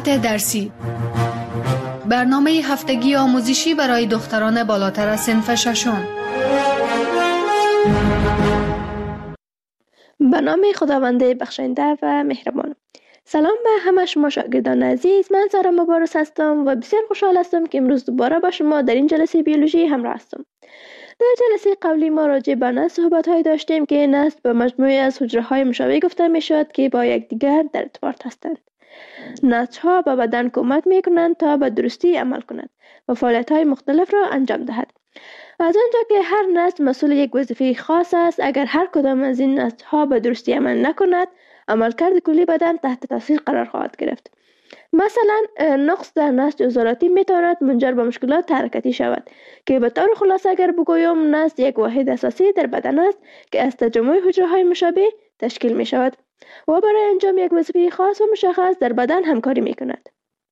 ساعت درسی، برنامه هفتگی آموزشی برای دختران بالاتر از صنف ششم. به نام خداوند بخشنده و مهربان. سلام به همه شما شاگردان عزیز. من سارا مبارز هستم و بسیار خوشحال هستم که امروز دوباره با شما در این جلسه بیولوژی همراه هستم. در جلسه قبلی ما راجع به نسل صحبت‌هایی داشتیم که نسل به مجموعه از حجره‌های مشابه گفته می‌شود که با یکدیگر در ارتباط هستند. نسل‌ها به بدن کمک می‌کنند تا به درستی عمل کند و فعالیت‌های مختلف را انجام دهد. از آنجا که هر نسل مسئول یک وظیفه خاص است، اگر هر کدام از این نسل‌ها به درستی عمل نکند، عملکرد کلی بدن تحت تاثیر قرار خواهد گرفت. مثلا نقص در نسج عضلاتی میتواند منجر به مشکلات حرکتی شود که به طور خلاصه اگر بگویم نسج یک واحد اساسی در بدن است که از تجمع حجره‌های مشابه تشکیل می شود و برای انجام یک وظیفه خاص و مشخص در بدن همکاری می کند.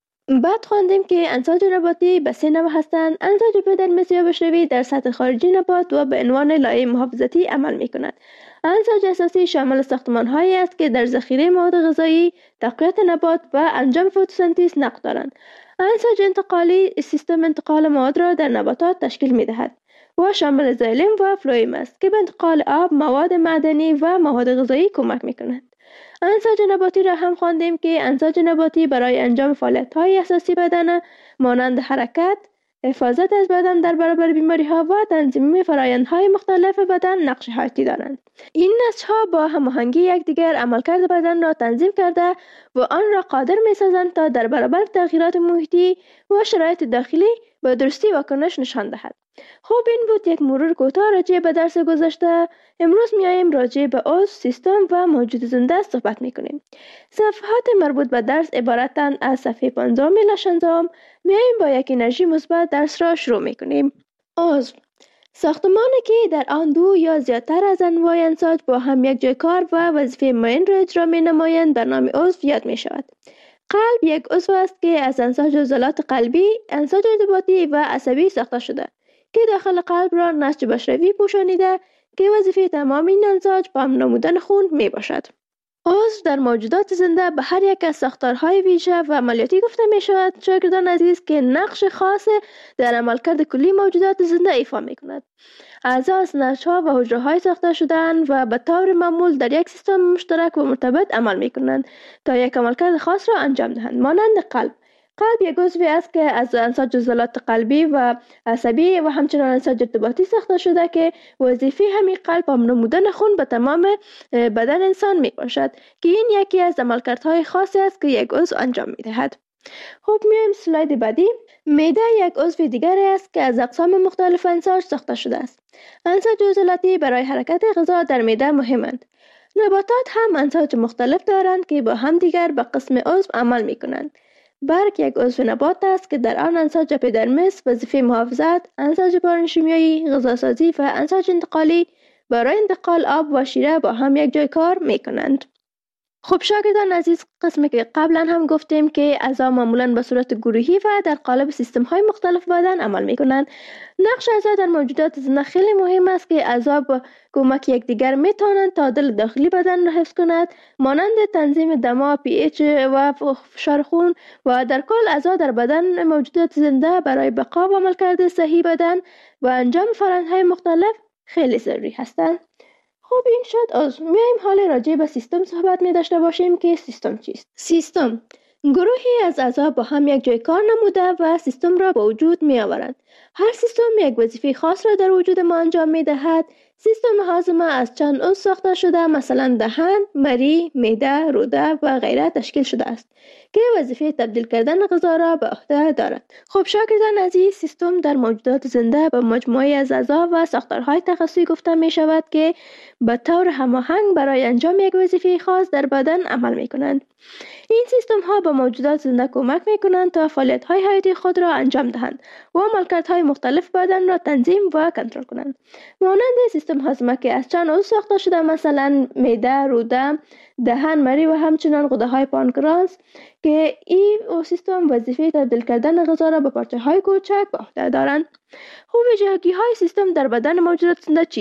بعد خواندیم که انساج نباتی به 3 نوع هستند. انساج اپیدرمیس یا بشروی در سطح خارجی نبات و به عنوان لایه محافظتی عمل می کند. انساج اساسی شامل ساختمان‌هایی است که در ذخیره مواد غذایی، تقویت نبات و انجام فتوسنتز نقش دارند. انساج انتقالی سیستم انتقال مواد را در نباتات تشکیل می‌دهد و شامل زایلم و فلوئیم است که به انتقال آب، مواد معدنی و مواد غذایی کمک می‌کنند. انساج نباتی را هم خواندیم که انساج نباتی برای انجام فعالیت‌های اساسی بدن مانند حرکت، حفاظت از بدن در برابر بیماری‌ها و تنظیم فرآیندهای مختلف بدن نقش حیاتی دارند. این نسج‌ها با هماهنگی یکدیگر عملکرد بدن را تنظیم کرده و آن را قادر می‌سازند تا در برابر تغییرات محیطی و شرایط داخلی به درستی واکنش نشان دهد. خب این بود یک مرور کوتاه راجع به درس گذشته. امروز میایم راجع به عضو، سیستم و موجود زنده صحبت میکنیم. صفحات مربوط به درس عبارتند از صفحه 5 الی 16. میایم با یک انرژی مثبت درس را شروع میکنیم. عضو، ساختمانی که در آن 2 یا زیادتر از انواع انساج با هم یک جای کار و وظیفه معین را اجرا می‌نمایند به نام عضو یاد می‌شود. قلب یک عضو است که از انساج عضلات قلبی، انساج ارتباطی و عصبی ساخته شده که داخل قلب را نسج بشروی پوشانیده که وظیفه تمام این انساج پمپ نمودن خون میباشد. عضو در موجودات زنده به هر یک از ساختارهای ویژه و عملیاتی گفته می شود. شاگردان عزیز که نقش خاص در عملکرد کلی موجودات زنده ایفا می کند. اعضا از نسج‌ها و حجره‌های ساخته شده‌اند و به طور معمول در یک سیستم مشترک و مرتبط عمل می کنند تا یک عملکرد خاص را انجام دهند. مانند قلب یک عضوی است که از انساج عضلات قلبی و عصبی و همچنین انساج ارتباطی ساخته شده که وظیفه همین قلب پمپ نمودن خون به تمام بدن انسان می باشد که این یکی از عملکردهای خاصی است که یک عضو انجام می دهد. خب میایم سلاید بعدی. معده یک عضو دیگر است که از اقسام مختلف انساج ساخته شده است. انساج عضلاتی برای حرکت غذا در معده مهمند. نباتات هم انساج مختلف دارند که با هم دیگر به قسم عضو عمل می کنند. برگ یک عضو نبات است که در آن انساج اپیدرمیس وظیفه محافظت، انساج پارنشیمیایی، غذاسازی و انساج انتقالی برای انتقال آب و شیره با هم یک جای کار می کنند. خب شاگردان عزیز، قسمی که قبلا هم گفتیم که اعضا معمولاً به صورت گروهی و در قالب سیستم‌های مختلف بدن عمل می‌کنند. نقش اعضا در موجودات زنده خیلی مهم است که اعضا با کمک یکدیگر می‌توانند تعادل داخلی بدن را حفظ کنند، مانند تنظیم دما، pH و فشار خون و در کل اعضا در بدن موجودات زنده برای بقا و عملکرد صحیح بدن و انجام فرآیندهای مختلف خیلی ضروری هستند. خب این شد عضو. میایم حال راجع به سیستم صحبت می داشته باشیم که سیستم چیست؟ سیستم گروهی از اعضا با هم یک جای کار نموده و سیستم را به وجود می آورند. هر سیستم یک وظیفه خاص را در وجود ما انجام می دهد. سیستم هاضمه از چند عضو ساخته شده، مثلا دهن، مری، معده، روده و غیره تشکیل شده است که وظیفه تبدیل کردن غذا را به عهده دارد. خب شاگردان عزیز، سیستم در موجودات زنده به مجموعه از اعضا و ساختارهای تخصصی گفته می شود که به طور هماهنگ برای انجام یک وظیفه خاص در بدن عمل می کنند. این سیستم ها به موجودات زنده کمک می کنند تا فعالیت های حیاتی خود را انجام دهند و عملکردهای مختلف بدن را تنظیم و کنترل کنند. مانند سیستم هاضمه که از چند عضو ساخته شده، مثلا معده، روده، دهن، مری و همچنین غده های پانکراس که این سیستم وظیفه تبدیل کردن غذا را به پارچه های کوچک به عهده دارند. خب ویژگی های سیستم در بدن موجودات زنده چیست؟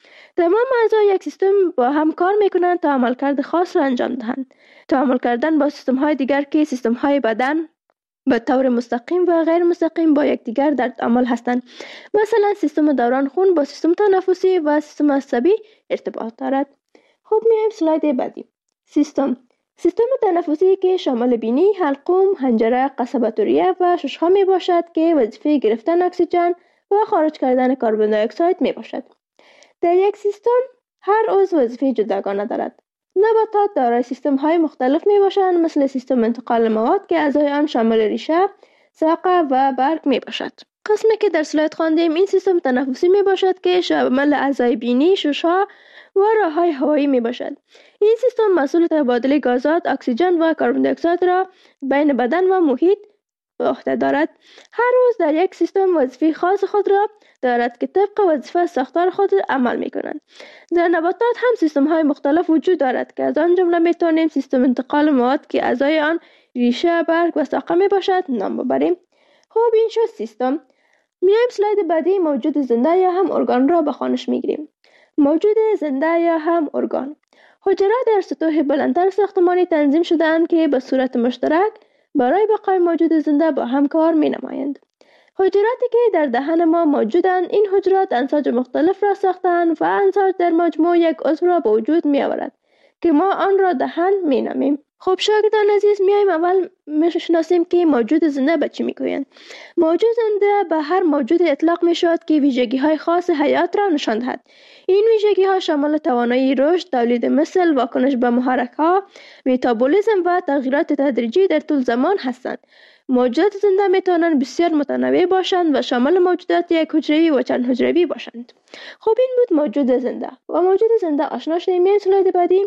تمام اعضای یک سیستم با هم کار میکنند تا عملکرد خاص را انجام دهند. تعامل کردن با سیستم های دیگر که سیستم های بدن به طور مستقیم و غیر مستقیم با یکدیگر در تعامل هستند. مثلا سیستم دوران خون با سیستم تنفسی و سیستم عصبی ارتباط دارد. خب میایم سلاید بعدی. سیستم تنفسی که شامل بینی، حلقوم، حنجره، قصبه ریه و ششها می باشد که وظیفه گرفتن اکسیژن و خارج کردن کربن دی اکساید می باشد. در یک سیستم هر عضو وظیفه جداگانه دارد. نباتات دارای سیستم های مختلف می باشند، مثل سیستم انتقال مواد که اعضای آن شامل ریشه، ساقه و برگ می باشد. قسمی که در سلاید خواندیم این سیستم تنفسی می باشد که شامل اعضای بینی، ششها و راههای هوایی می باشد. این سیستم مسئول تبادل گازات، اکسیژن و کربن دی اکساید را بین بدن و محیط به عهده دارد. هر عضو در یک سیستم وظیفه خاص خود را دارد که طبق وظیفه ساختار خود عمل می کنند. در نباتات هم سیستم های مختلف وجود دارد که از آن جمله می توانیم سیستم انتقال مواد که اعضای آن ریشه، برگ و ساقه می باشد نام ببریم. خب این شد سیستم. میایم سلاید بعدی موجود زنده یا هم ارگان را به خوانش میگیریم. موجود زنده یا هم ارگان. حجرات در سطوح بلندتر ساختمانی تنظیم شده‌اند که به صورت مشترک برای بقای موجود زنده با هم کار می نمایند. حجراتی که در دهن ما موجودند، این حجرات انساج مختلف را ساختند و انساج در مجموع یک عضو را به وجود می آورد که ما آن را دهن می نامیم. خب شاگردان عزیز، میایم اول میشناسیم که موجود زنده به چی میگویند. موجود زنده به هر موجود اطلاق می شود که ویژگی های خاص حیات را نشان دهد. این ویژگی ها شامل توانایی رشد، تولید مثل، واکنش به محرک ها، متابولیسم و تغییرات تدریجی در طول زمان هستند. موجودات زنده می توانند بسیار متنوع باشند و شامل موجودات یک حجروی و چند حجروی باشند. خب این بود موجود زنده. و موجود زنده آشنا شدیم. میایم سلاید بعدی.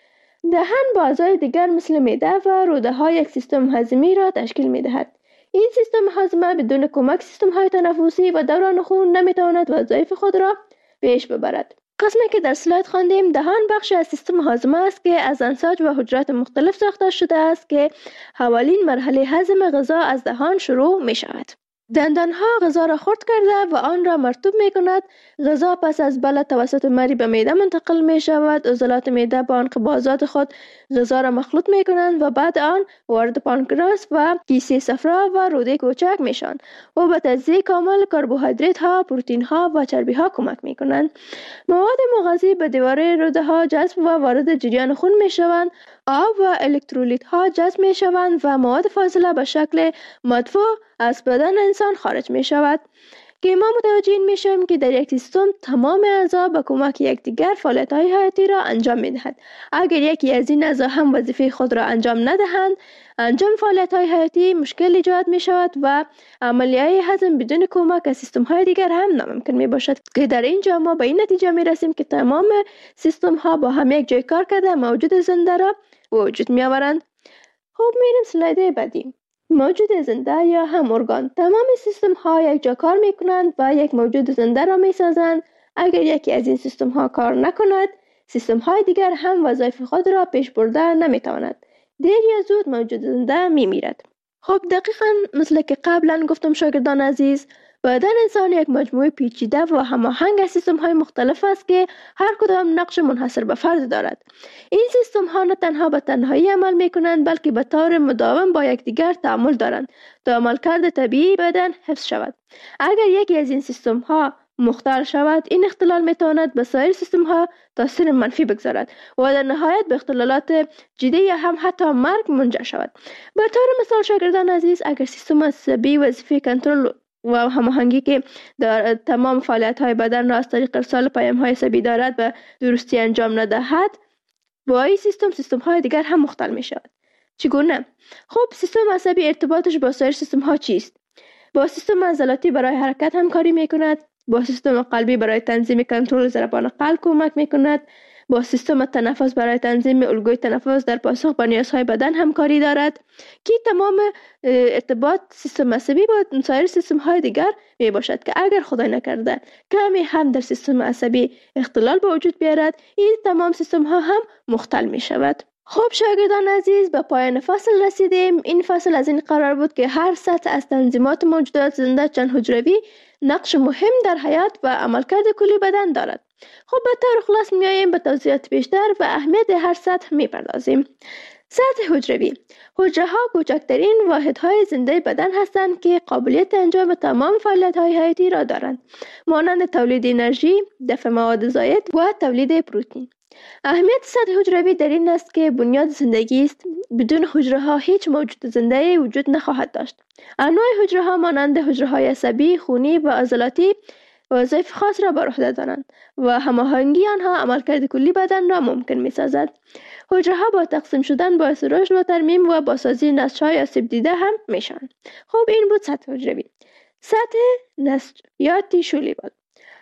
دهن با اعضای دیگر مثل معده و روده ها یک سیستم هضمی را تشکیل می دهد. این سیستم هضم بدون کمک سیستم های تنفسی و دوران خون نمی تواند وظایف خود را پیش ببرد. قسمی که در سلاید خواندیم، دهان بخشی از سیستم هاضمه است که از انساج و حجرات مختلف ساخته شده است که حوالین مرحله هضم غذا از دهان شروع می شود. دندانها غذا را خرد کرده و آن را مرطوب می کند. غذا پس از بلع توسط مری به معده منتقل می شود. عضلات معده با انقباضات خود غذا را مخلوط می کنند و بعد آن وارد پانکراس و کیسه صفرا و روده کوچک می شوند و به تجزیه کامل کربوهیدرات ها، پروتئین ها و چربی ها کمک می کنند. مواد مغذی به دیواره روده ها جذب و وارد جریان خون می شوند. آب و الکترولیت ها جذب می شوند و مواد فاضله به شکل مدفوع از بدن انسان خارج می شود که ما متوجه می شویم که در یک سیستم تمام اعضا به کمک یکدیگر فعالیت های حیاتی را انجام می دهند. اگر یکی از این اعضا هم وظیفه خود را انجام ندهند، انجام فعالیت های حیاتی مشکل ایجاد می شود و عملیه هضم بدون کمک از سیستم های دیگر هم ناممکن می باشد که در اینجا ما به این نتیجه می رسیم که تمام سیستم ها با هم یک جای کار کرده موجود زنده را وجود می آورند. خب میریم سلاید بعدی. موجود زنده یا هم ارگان. تمام سیستم ها یک جا کار می کنند و یک موجود زنده را می سازند. اگر یکی از این سیستم ها کار نکند، سیستم های دیگر هم وظایف خود را پیش برده نمی تواند. دیر یا زود موجود زنده می میرد. خب دقیقاً مثل که قبلا گفتم شاگردان عزیز، بدن انسان یک مجموعه پیچیده و هماهنگ از سیستم های مختلف است که هر کدام نقش منحصر به فرد دارد. این سیستم ها نه تنها به تنهایی عمل می کنند بلکه به طور مداوم با یکدیگر تعامل دارند تا عملکرد طبیعی بدن حفظ شود. اگر یکی از این سیستم ها مختل شود، این اختلال می تواند به سایر سیستم ها تاثیر منفی بگذارد و در نهایت به اختلالات جدی یا هم حتی مرگ منجر شود. به طور مثال شاگردان عزیز، اگر سیستم عصبی وظیفه کنترل و هماهنگی که در تمام فعالیت های بدن را از طریق ارسال پیام های عصبی دارد و درستی انجام ندهد، با این سیستم های دیگر هم مختل می شود. چگونه؟ خب سیستم عصبی ارتباطش با سایر سیستم ها چیست؟ با سیستم عضلاتی برای حرکت همکاری می کند، با سیستم قلبی برای تنظیم کنترل ضربان قلب کمک می کند، با سیستم تنفس برای تنظیم الگوی تنفس در پاسخ به نیازهای بدن همکاری دارد که تمام ارتباط سیستم عصبی با سایر سیستم های دیگر می باشد که اگر خدای نکرده کمی هم در سیستم عصبی اختلال به وجود بیارد، این تمام سیستم ها هم مختل می شود. خب شاگردان عزیز، به پایان فصل رسیدیم. این فصل از این قرار بود که هر سطح از تنظیمات موجودات زنده چند حجروی نقش مهم در حیات و عملکرد کلی بدن دارد. خب به طور خلاص میاییم به توضیحات بیشتر و اهمیت هر سطح میپردازیم. سطح حجروی. حجره ها کوچکترین واحدهای زنده بدن هستند که قابلیت انجام تمام فعالیت‌های حیاتی را دارند، مانند تولید انرژی، دفع مواد زائد و تولید پروتئین. اهمیت سطح حجروی در این است که بنیاد زندگی است. بدون حجره ها هیچ موجود زنده وجود نخواهد داشت. انواع حجره ها مانند حجره های عصبی، خونی و عضلاتی وظایف خاص را بر عهده دارند و هماهنگی آنها عملکرد کلی بدن را ممکن می‌سازد. حجره ها با تقسیم شدن باعث رشد و ترمیم و بازسازی نسج‌های آسیب دیده هم میشن. خب این بود سطح حجروی. سطح نسج یا تیشو لیول.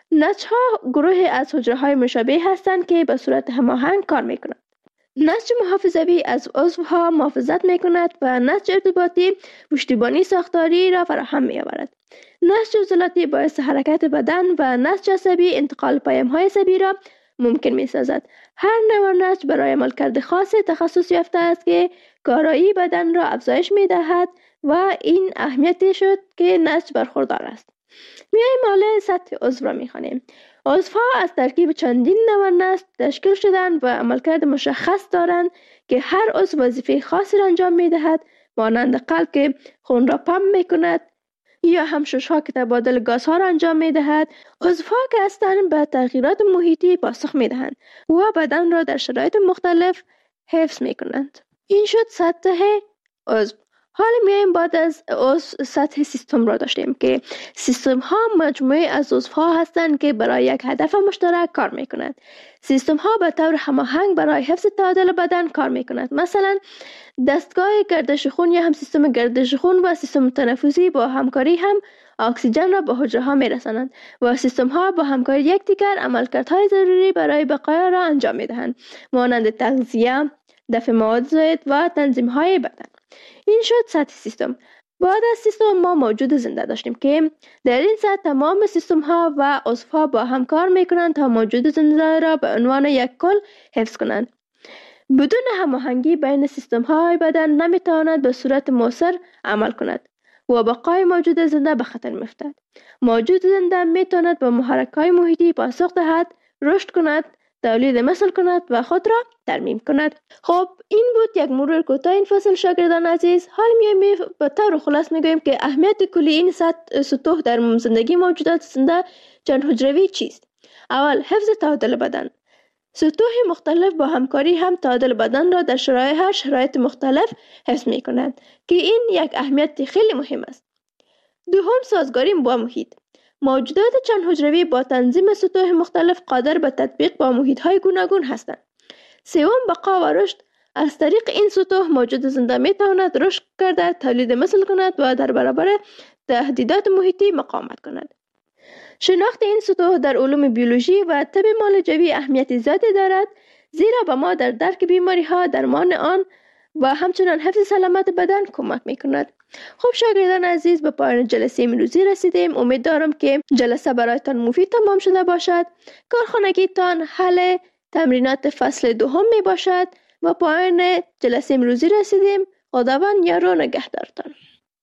نسج‌ها گروهی از حجره‌های مشابه هستند که به صورت هماهنگ کار می‌کنند. نسج محافظوی از عضوها محافظت می‌کند و نسج ارتباطی پشتیبانی ساختاری را فراهم می‌آورد. نسج عضلاتی باعث حرکت بدن و نسج عصبی انتقال پیام‌های عصبی را ممکن می‌سازد. هر نوع نسج برای عملکرد خاص تخصص یافته است که کارایی بدن را افزایش می‌دهد و این اهمیتی شد که نسج برخوردار است. میایم حالا سطح عضو را می‌خوانیم. عضوها از ترکیب چندین نوع نسج تشکیل شدند و عملکرد مشخص دارند که هر عضو وظیفه خاصی را انجام می‌دهد، مانند قلب که خون را پمپ می‌کند یا همشش‌ها که تبادل گازها را انجام می‌دهد. عضوها که هستند به تغییرات محیطی پاسخ می‌دهند و بدن را در شرایط مختلف حفظ می‌کنند. این شد سطح عضو. حالا میایم بعد از عضو سطح سیستم را داشتیم که سیستم ها مجموعه از عضوها هستند که برای یک هدف مشترک کار میکنند. سیستم ها به طور هماهنگ برای حفظ تعادل بدن کار میکنند. مثلا دستگاه گردش خون یا هم سیستم گردش خون و سیستم تنفسی با همکاری هم اکسیژن را به حجره ها میرسانند و سیستم ها با همکاری یکدیگر عملکردهای ضروری برای بقا را انجام میدهند، مانند تغذیه، دفع مواد زائد و تنظیم های بدن. این شد سطح سیستم. بعد از سیستم ما موجود زنده داشتیم که در این سطح تمام سیستم ها و عضوها با هم کار میکنند تا موجود زنده را به عنوان یک کل حفظ کنند. بدون هماهنگی بین سیستم های بدن نمیتواند به صورت مؤثر عمل کند و بقای موجود زنده به خطر میافتد. موجود زنده میتواند به محرک‌های محیطی پاسخ دهد، رشد کند، تولید مثل کند و خود را ترمیم کند. خب این بود یک مرور کوتاه این فصل شاگردان عزیز. حال میایم به طور خلاص میگوییم که اهمیت کلی این سطوح در زندگی موجودات زنده چند حجروی چیست. اول، حفظ تعادل بدن. سطوح مختلف با همکاری هم تعادل بدن را در شرایط مختلف حفظ میکنند که این یک اهمیت خیلی مهم است. دوم، سازگاری با محیط. موجودات چند حجروی با تنظیم سطوح مختلف قادر به تطبیق با محیط‌های گوناگون هستند. سوم، بقا و رشد. از طریق این سطوح موجود زنده میتواند رشد کرده، تولید مثل کند و در برابر تهدیدات محیطی مقاومت کند. شناخت این سطوح در علوم بیولوژی و طب معالجوی اهمیت زیادی دارد، زیرا به ما در درک بیماری‌ها، درمان آن و همچنان حفظ سلامت بدن کمک میکند. خب شاگردان عزیز، به پایان جلسه امروزی رسیدیم. امیدوارم که جلسه برایتان مفید تمام شده باشد. کارخانگیتان حل تمرینات فصل دوم می باشد و پایان جلسه امروزی رسیدیم. خداوند یار و نگهدارتان.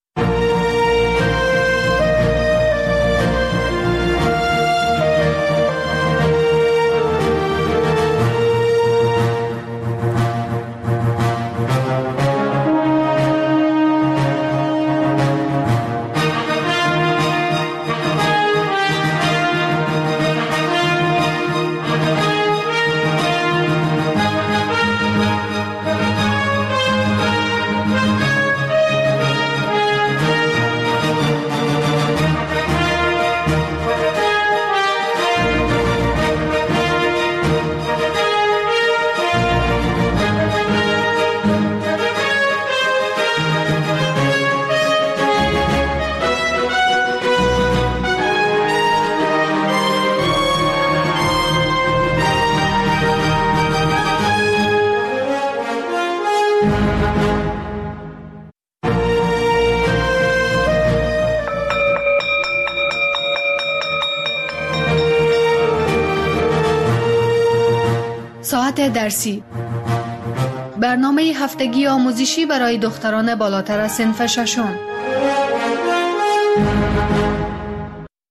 ساعت درسی، برنامه هفتگی آموزشی برای دختران بالاتر از صنف ششم.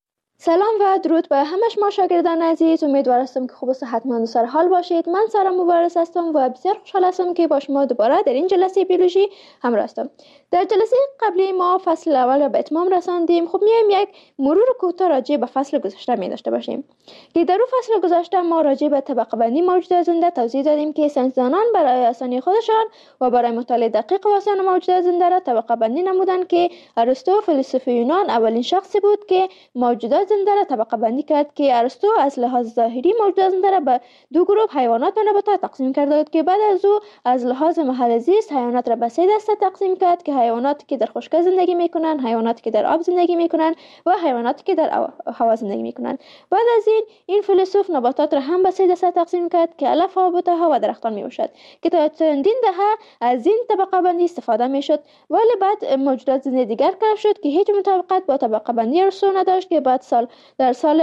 سلام و درود به همه شما شاگردان عزیز. امیدوار هستم که خوب و صحتمند و سر حال باشید. من سارا مبارز هستم و بسیار خوشحال هستم که با شما دوباره در این جلسه بیولوژی همراه هستم. در جلسه قبلی ما فصل اول را به اتمام رساندیم. خب میایم یک مرور کوتاه راجع به فصل گذشته می داشته باشیم که در اون فصل گذشته ما راجع به طبقه بندی موجودات زنده توضیح دادیم که ساینسدانان برای آسانی خودشان و برای مطالعه دقیق و آسان موجودات زنده را طبقه بندی نمودند که ارسطو فیلسوف یونان اولین شخصی بود که موجودات زنده را طبقه بندی کرد که ارسطو از لحاظ ظاهری موجودات زنده را به دو گروه حیوانات و نباتات تقسیم کرده بود که بعد از او از لحاظ محل زیست حیوانات را به سه دسته تقسیم کرد که حیواناتی که در خشکی زندگی میکنند، حیواناتی که در آب زندگی میکنند و حیواناتی که در هوا زندگی میکنند. بعد از این فیلسوف نباتات را هم به سه دسته تقسیم کرد که علف ها، بوته و درختان میباشد که تا چندین دهه از این طبقه بندی استفاده میشد، ولی بعد موجودات زنده دیگر کشف شد که هیچ مطابقت با طبقه بندی ارسطو نداشت که بعد در سال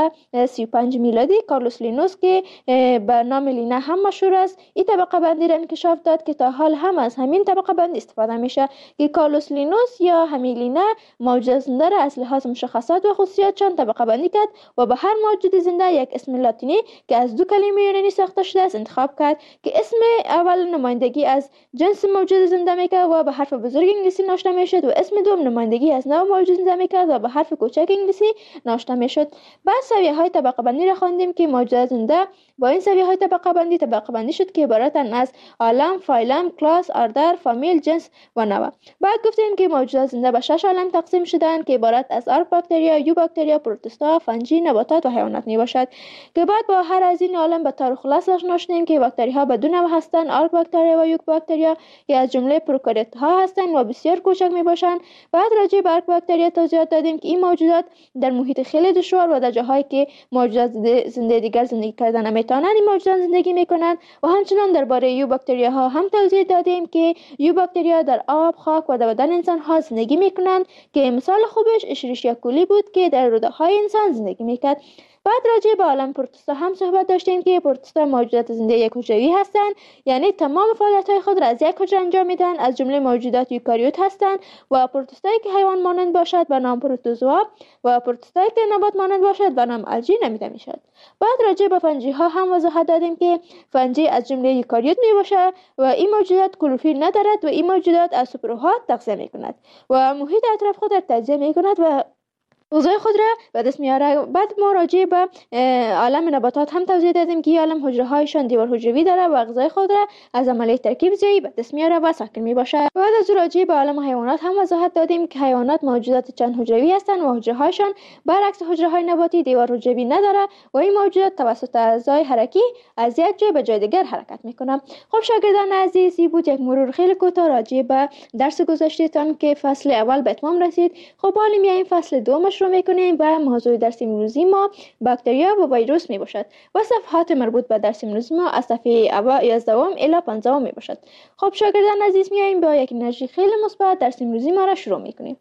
1735 میلادی کارلوس لینوس که به نام لینا هم مشهور است این طبقه بندی را انکشاف داد که تا حال هم از همین طبقه بندی استفاده میشه که کارلوس لینوس یا همین لینا موجودات زنده را از لحاظ مشخصات و خصوصیاتشان طبقه بندی کرد و به هر موجود زنده یک اسم لاتینی که از دو کلمه یونانی ساخته شده است انتخاب کرد که اسم اول نمایندگی از جنس موجود زنده میکرد و به حرف بزرگ انگلیسی نوشته میشد و اسم دوم نمایندگی از نوع موجود زنده میکرد و به حرف کوچک انگلیسی نوشته میشد. بعد سویه‌های طبقه بندی را خواندیم که موجودات زنده با این سویه‌های طبقه بندی شد که عبارتند از عالم، فایلم، کلاس، اردر، فامیل، جنس و نوع. بعد گفتیم که موجودات زنده به 6 عالم تقسیم شدند که عبارت از آرک باکتریا، یو باکتریا، پروتوستا، فنجی، نباتات و حیوانات میباشد که بعد با هر از این عالم به طور خلاصه آشنا شدیم که باکتری‌ها به دو نوع هستند، آرک باکتریا و یو باکتریا که از جمله پروکاریوت‌ها هستند و بسیار کوچک میباشند. بعد راجع به آرک باکتریا توضیحات دادیم که این موجودات در محیط خیلی دشوار و در جاهایی که موجودات زنده دیگر زندگی کردن نمیتونند این موجودات زندگی میکنند و همچنان درباره یو باکتریا ها هم توضیح دادیم که یو باکتریا در آب، خاک و در بدن انسان ها زندگی میکنند که مثال خوبش اشریشیا کولی بود که در روده های انسان زندگی میکرد. بعد راجع به عالم پروتوستا هم صحبت داشتیم که پروتوستا موجودات زنده یک حجروی هستند، یعنی تمام فعالیت‌های خود را از یک حجره انجام میدن، از جمله موجودات یوکاریوت هستند و پروتوستایی که حیوان مانند باشد به نام پروتوزوا و پروتوستایی که نبات مانند باشد به نام الژی نامیده میشد. بعد راجع به فنجی ها هم وضاحت دادیم که فنجی از جمله یوکاریوت میباشد و این موجودات کلروفیل ندارد و این موجودات از سوپرها تغذیه میکند و محیط اطراف خود را تجزیه میکند و غذای خود را به دست میاره. بعد ما راجع به عالم نباتات هم توضیح دادیم که عالم حجره هایشان دیوار حجروی داره و غذای خود را از عملیه ترکیب زیایی به دست میاره و ساکن میباشه. بعد از راجع به عالم حیوانات هم وضاحت دادیم که حیوانات موجودات چند حجروی هستند و حجره هایشان برعکس حجره های نباتی دیوار حجروی نداره و این موجودات توسط اعضای حرکی از یک جای به جای دیگر حرکت میکنه. خب شاگردان عزیز، این بود یک مرور خیلی کوتاه راجع به درس گذشتهتان که فصل اول به اتمام رسید. خب حالا میایم فصل دوم شروع میکنیم و موضوع درس امروزی ما باکتریا و ویروس می باشد و صفحات مربوط به درس امروزی ما از صفحه 11 الی 15 می باشد. خب شاگردان عزیز، میایم با یک انرژی خیلی مثبت درس امروزی ما را شروع میکنیم.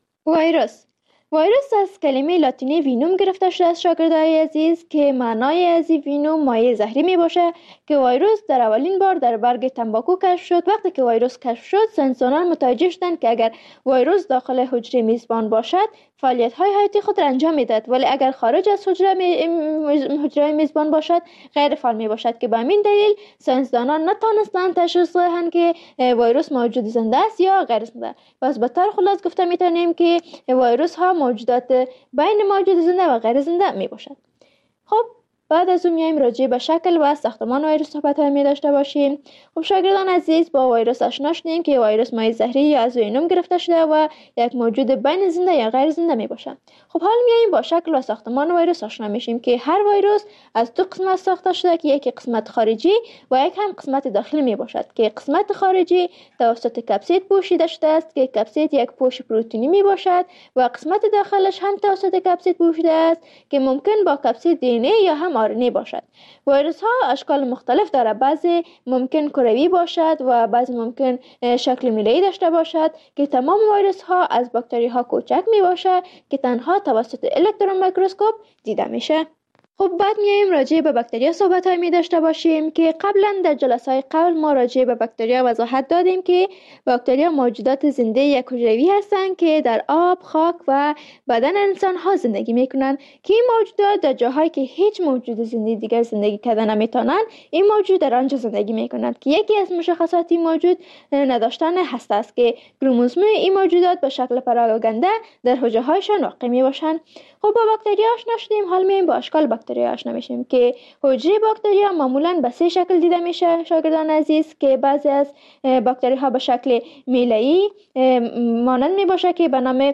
ویروس از کلمه لاتینی وینوم گرفته شده است شاگردای عزیز که معنای از وینوم مایع زهری می باشه که ویروس در اولین بار در برگ تنباکو کشف شد. وقتی که ویروس کشف شد ساینسدانان متوجه شدند که اگر ویروس داخل حجره میزبان باشد فعالیت‌های حیاتی خود را انجام میدهد، ولی اگر خارج از حجره میزبان باشد غیر فعال می باشد که به همین دلیل ساینسدانان نتوانستند تشخیص دهند که ویروس موجود زنده است یا غیر زنده. پس به طور خلاص گفته میتونیم که ویروس ها موجودات بین موجود زنده و غیر زنده می باشد. خب بعد از اون میایم راجع به شکل و ساختمان ویروس صحبت‌های می داشته باشیم. خب شاگردان عزیز، با ویروس آشنا شدیم که ویروس مایع زهری یا از وینوم گرفته شده و یک موجود بین زنده یا غیر زنده می باشد. خب حالا میایم با شکل و ساختمان ویروس آشنا میشیم که هر ویروس از دو قسمت ساخته شده که یک قسمت خارجی و یک هم قسمت داخلی می باشد که قسمت خارجی توسط کپسید پوشیده شده است که کپسید یک پوش پروتئینی می باشد و قسمت داخلش هم توسط کپسید پوشیده است که ممکن با کپسید دی ان ای یا هم آرنی باشد. ویروس ها اشکال مختلف داره، بعضی ممکن کروی باشد و بعضی ممکن شکل میله‌ای داشته باشد که تمام ویروس ها از باکتری ها کوچک می باشد که تنها توسط الکترون میکروسکوپ دیده میشه. خب بعد میایم راجع به باکتریا صحبت های می داشته باشیم که قبلا در جلسه های قبل ما راجع به باکتریا وضاحت دادیم که باکتریا موجودات زنده یک حجروی هستند که در آب، خاک و بدن انسان ها زندگی می کنند که این موجودات در جاهایی که هیچ موجود زنده دیگر زندگی کردن نمیتونند این موجود در آنجا زندگی می کنند که یکی از مشخصات این موجود نداشتن هسته است که کروموزوم این موجودات به شکل پراگنده در حجره هایشان واقع می باشند. خب با باکتریا آشنا شدیم، حال میایم با اشکال باکتریا آشنا میشیم که حجره باکتریا معمولا به 3 شکل دیده میشه شاگردان عزیز، که بعضی از باکتری ها به شکل میله‌ای مانند می باشه که به نام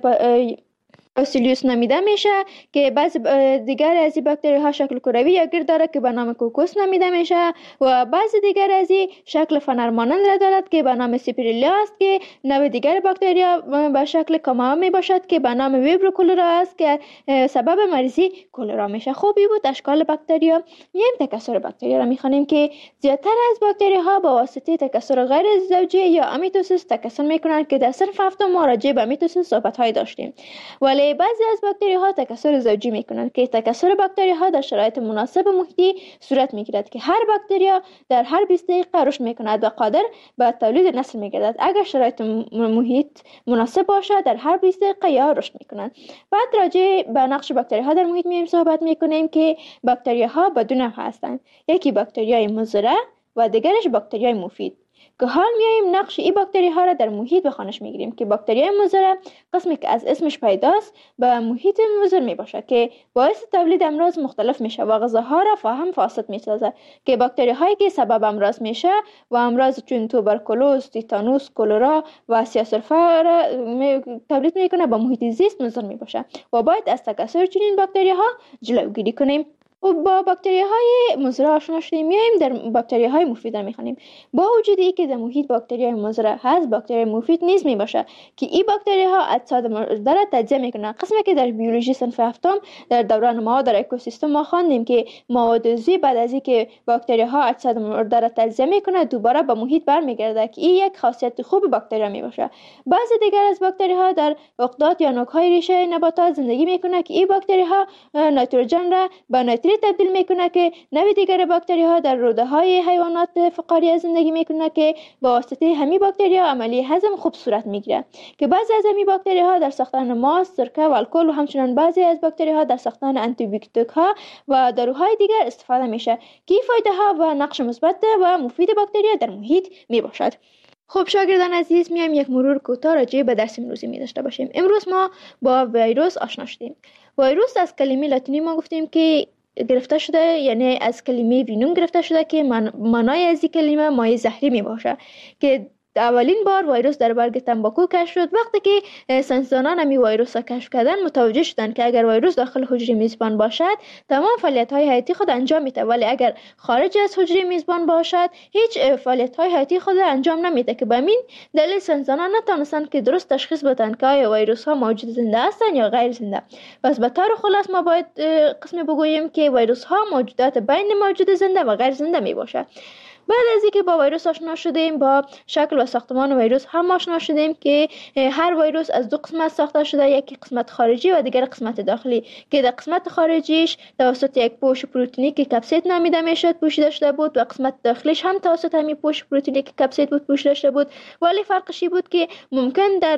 باسیلیوس نامیده میشه، که بعضی دیگر از این باکتری ها شکل کروی یا گرد داره که به نام کوکوس نامیده میشه و بعضی دیگر از این شکل فنر مانند را دارد که به نام سیپریلا است، که نوع دیگر باکتریا به شکل کاما می باشد که به نام ویبرو کولرا است که سبب مریضی کولرا میشه. خوبی بود اشکال باکتریا. میایم تکثر باکتریا را میخوانیم که زیادتر از باکتری ها با واسطه تکثر غیر زوجی یا امیتوسیس تکثر میکنند که در صنف هفتم ما راجع به امیتوسیس صحبت های داشتیم. ولی بعضی از باکتری ها تکثر زوجی میکنند که تکثر باکتری ها در شرایط مناسب محیطی صورت میگیرد که هر باکتریا در هر 20 دقیقه رشد میکند و قادر به تولید نسل میگردد اگر شرایط محیط مناسب باشد. در هر 20 دقیقه یا رشد میکنند. بعد راجع به نقش باکتری ها در محیط میایم صحبت میکنیم که باکتری ها به 2 نوع هستند، یکی باکتریای مضر و دیگرش باکتریای مفید، که حال میایم نقش این باکتری ها را در محیط به خوانش میگیریم که باکتریای مضر قسمی که از اسمش پیداست به محیط مضر می باشه که باعث تولید امراض مختلف میشه و غذاها را فاهم فاسد میسازه، که باکتری هایی که سبب امراض میشه و امراض چون توبرکولوز، تیتانوس، کولرا و سیاه‌سرفه را تولید میکنه به محیط زیست مضر می باشه و باید از تکثر چنین باکتری ها جلوگیری کنیم. و با باکتری های مضر آشنا شدیم، میایم در باکتری های مفید میخوانیم. با وجود اینکه در محیط باکتری های مضر هست، باکتری مفید نیز می باشه که این باکتری ها اجساد مرده را تجزیه میکنن. قسمی که در بیولوژی صنف هفتم در دوران ما در اکوسیستم ما خواندیم که مواد عضوی بعد از اینکه باکتری ها اجساد مرده را تجزیه میکنه دوباره به محیط برمیگرده که این یک خاصیت خوب باکتری می باشه. بعضی دیگر از باکتری ها در عقدات یا نوک های ریشه نباتات زندگی میکنه که این باکتری ها نیتروژن را به نیتریت تبدیل میکنه که نوع دیگر باکتری ها در روده های حیوانات فقاریه زندگی میکنه که با واسطه همین باکتری ها عملی هضم خوب صورت میگیره، که بعضی از همین باکتری ها در ساختن ماست، سرکه و الکل و همچنین بعضی از باکتری ها در ساختن آنتی بیوتیک ها و داروهای دیگر استفاده میشه که فایده ها و نقش مثبت و مفید باکتری در محیط میباشد. خب شاگردان عزیز، میایم یک مرور کوتاه راجع به درس امروزی می داشته باشیم. امروز ما با ویروس آشنا شدیم. ویروس از کلمه لاتینی ما گفتیم که گرفته شده، یعنی از کلمه وینوم گرفته شده که معنای از این کلمه مایع زهری می باشه، که اولین بار ویروس در برگ تنباکو کشف شد. وقتی که ساینسدانان همی ویروس را کشف کردن متوجه شدند که اگر ویروس داخل حجره میزبان باشد تمام فعالیت های حیاتی خود انجام میده، ولی اگر خارج از حجره میزبان باشد هیچ فعالیت های حیاتی خود انجام نمیده، که به همین دلیل ساینسدانان نتونستند که درست تشخیص بدن که آیا ویروس ها موجود زنده هستند یا غیر زنده. پس به طور خلاص ما باید قسمی بگوییم که ویروس ها موجودات بین موجود زنده و غیر زنده می باشد. بعد از اینکه با ویروس آشنا شدیم، با شکل و ساختمان ویروس هم آشنا شدیم که هر ویروس از 2 قسمت ساخته شده، یکی قسمت خارجی و دیگر قسمت داخلی، که در قسمت خارجیش توسط یک پوش پروتئینی که کپسید نامیده میشد پوشیده شده بود و قسمت داخلیش هم توسط همین پوش پروتئینی که کپسید بود پوشیده شده بود. ولی فرقش بود که ممکن در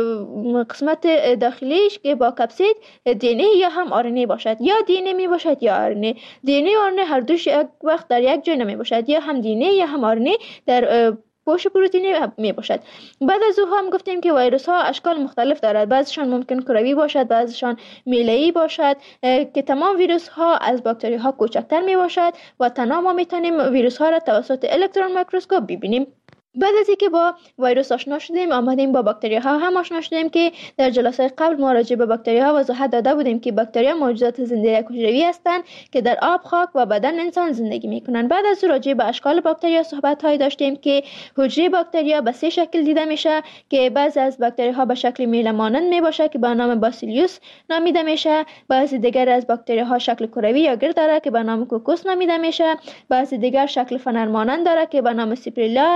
قسمت داخلیش که با کپسید دی ان ای یا هم آر ان ای باشد، یا دی ان ای می باشد یا آر ان ای. دی ان ای و آر ان ای هر دوش یک وقت در یک جای نمی باشد، یا هم دی ان ای یا هم آر ان ای در پوش پروتئینی می باشد. بعد از او هم گفتیم که ویروس ها اشکال مختلف دارد، بعضیشان ممکن کروی باشد، بعضیشان میله‌ای باشد، که تمام ویروس ها از باکتری ها کوچکتر می باشد و تنها ما میتونیم ویروس ها را توسط الکترون میکروسکوپ ببینیم. بعد از اینکه با ویروس آشنا شدیم، آمدیم با باکتری ها هم آشنا شدیم که در جلسه قبل ما راجع به باکتری ها وضاحت داده بودیم که باکتری ها موجودات زنده حجروی هستند که در آب، خاک و بدن انسان زندگی میکنند. بعد از راجع به اشکال باکتری ها صحبت هایی داشتیم که حجره باکتری ها به 3 شکل دیده میشه، که بعضی از باکتری ها به شکل میله مانند می باشه که به نام باسیلیوس نامیده میشه، بعضی دیگر از باکتری ها شکل کروی یا گرد داره که به نام کوکوس نامیده میشه، بعضی دیگر شکل فنر مانند داره که به نام سیپریلا است،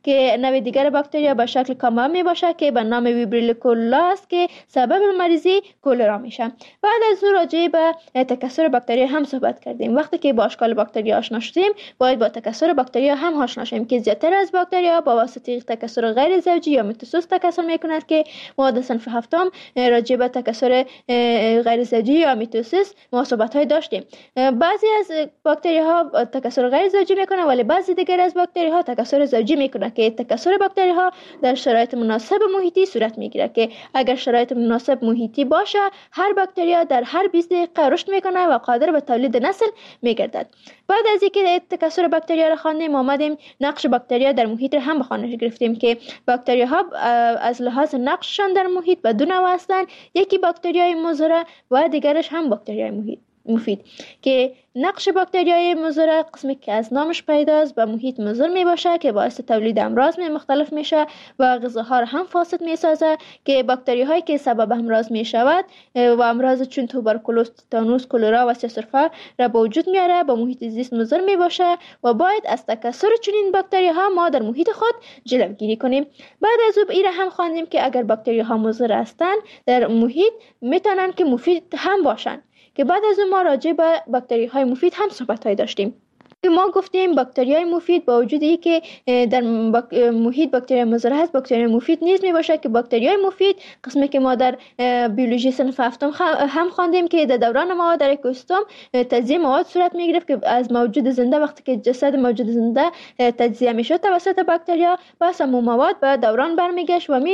که نوع دیگر باکتریا به شکل کامل می باشه که به نام ویبریل کولولا است که سبب مریضی کولرا میشه. بعد از او راجع به تکثر باکتریا هم صحبت کردیم. وقتی که با اشکال باکتریا آشنا شدیم باید با تکثر باکتریا هم آشنا شیم که زیادتر از باکتریا با واسطه تکثر غیر زوجی یا میتوسیس تکثر میکند که ما در صنف هفتم راجع به تکثر غیر زوجی یا میتوسیس ما صحبت های داشتیم. بعضی از باکتریا ها تکثر غیر زوجی میکنه ولی بعضی دیگر از باکتریا ها تکثر زوجی میکنه که تکثر باکتریا ها در شرایط مناسب محیطی صورت میگیره که اگر شرایط مناسب محیطی باشه هر باکتریا در هر 20 دقیقه رشد میکنه و قادر به تولید نسل میگردد. بعد از اینکه تکثر باکتریا را خواندیم آمدیم نقش باکتریا در محیط را هم به خوانش گرفتیم که باکتریا ها از لحاظ نقششان در محیط به دو نوع هستند. یکی باکتریای مضر و دیگرش هم باکتریای مفید که نقش باکتریای مضر قسمی که از نامش پیداست به محیط مضر می باشه که باعث تولید امراض مختلف میشه و غذاها را هم فاسد می سازه که باکتری هایی که سبب امراض می شود و امراض چون توبرکولوز، تتانوس، کولرا و سرفه را به وجود میاره با محیط زیست مضر می باشه و باید از تکثر چنین باکتری ها ما در محیط خود جلوگیری کنیم. بعد از او این هم خواندیم که اگر باکتری ها مضر هستند در محیط میتونن که مفید هم باشن که بعد از اون ما راجع به باکتری های مفید هم صحبت های داشتیم که ما گفتیم باکتری های مفید با وجودی که در محیط باکتری مضر هست باکتری مفید نیز می باشه که باکتری های مفید قسمی که ما در بیولوژی صنف هفتم هم خواندیم که در دوران ما در اکوسیستم تجزیه مواد صورت می گرفت که از موجود زنده وقتی که جسد موجود زنده تجزیه می شد توسط باکتریا پس همون مواد به دوران برمیگشت و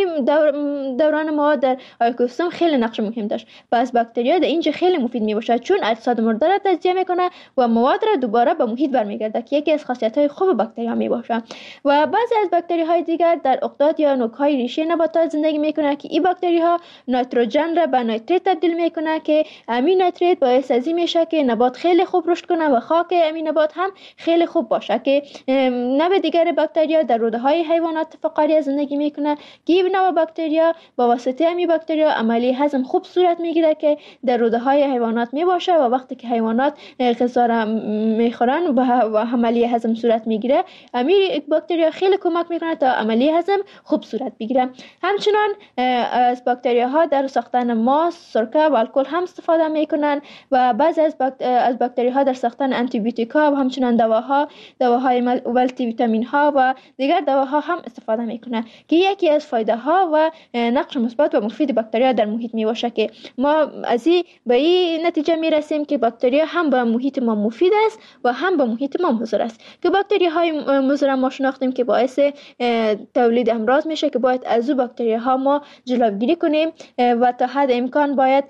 دوران مواد در اکوسیستم خیلی نقش مهم داشت. پس باکتریا در اینجا خیلی مفید می باشه چون اجساد مرده را تجزیه میکنه و مواد را دوباره به محیط برمیگرده که یکی از خاصیت‌های خوب باکتریا میباشه. و بعضی از باکتری‌های دیگر در اقداد یا نوک‌های ریشه نباتات زندگی میکنه که این باکتری‌ها نیتروژن را به نیتریت تبدیل میکنه که امین نیتریت باعث از این میشه که نبات خیلی خوب رشد کنه و خاک امین نبات هم خیلی خوب باشه که نوع دیگر باکتریا در روده‌های حیوانات فقاریه زندگی میکنه که این نوع باکتریا با واسطه امین باکتریا عملی هضم خوب صورت میگیره که در روده‌های حیوانات میباشه و وقتی که حیوانات غذا را میخورن و عملی هضم صورت میگیره امیر باکتریا خیلی کمک میکنه تا عملی هضم خوب صورت بگیره. همچنان از باکتریا ها در ساختن ماست، سرکه و الکل هم استفاده میکنن و بعضی از باکتریا ها در ساختن آنتی بیوتیکا و همچنان دواهای مولتی ویتامین ها و دیگر دواها هم استفاده میکنه که یکی از فایده ها و نقش مثبت و مفید باکتریا در محیط میباشه که ما از به این نتیجه میرسیم که باکتریا هم به محیط ما مفید است و هم به محیط ما مضر است که باکتری های مضر ما شناختیم که باعث تولید امراض میشه که باید از او باکتری ها ما جلوگیری کنیم و تا حد امکان باید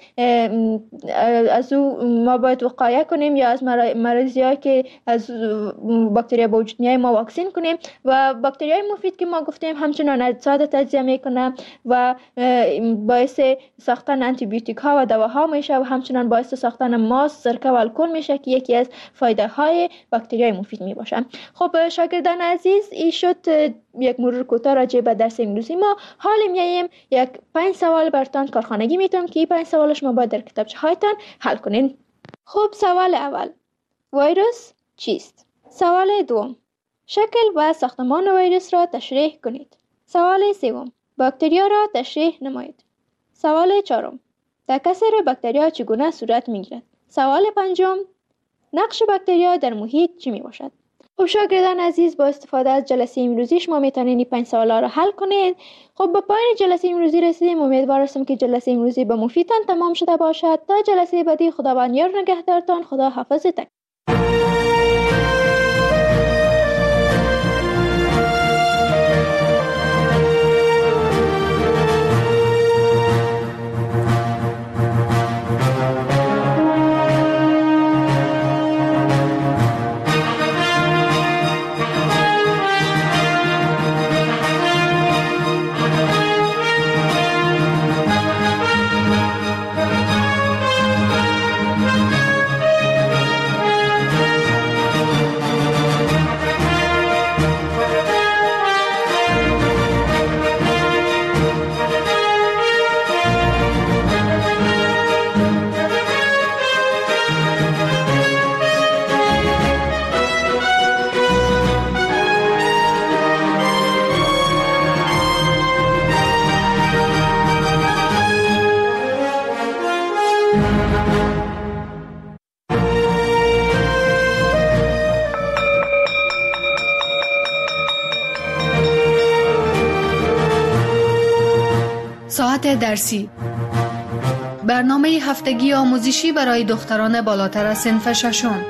از او ما باید وقایه کنیم یا از مریضی هایی که از باکتری با وجود میای ما واکسین کنیم. و باکتری های مفید که ما گفتیم همچنان اجساد تجزیه میکنه و باعث ساختن آنتی بیوتیک ها و دواها میشه و همچنان باعث ساختن ماست، سرکه و الکل میشه که یکی از فایده های باکتریای مفید می باشن. خب شاگردان عزیز این شد یک مرور کوتاه راجع به درس انگلیسی ما. حالا میایم یک 5 سوال براتون کارخانگی میتونم که این 5 سوالش ما باید در کتابچه هایتان حل کنین. خب سوال اول ویروس چیست؟ سوال دوم شکل و ساختمان ویروس را تشریح کنید. سوال سوم باکتریا را تشریح نمایید. سوال چهارم تکثر باکتریا چگونه صورت میگیرد؟ سوال پنجم نقش باکتریا در محیط چی می باشد؟ خب شاگردان عزیز با استفاده از جلسه امروزی شما میتونید این 5 سوالا را حل کنید. خب با پایان جلسه امروزی رسیدیم. امیدوار هستم که جلسه امروزی به مفیدتان تمام شده باشد. تا جلسه بعدی خداوند یار نگهدارتان. خدا حافظتان. ساعت درسی. برنامه هفتگی آموزشی برای دختران بالاتر از صنف ششم.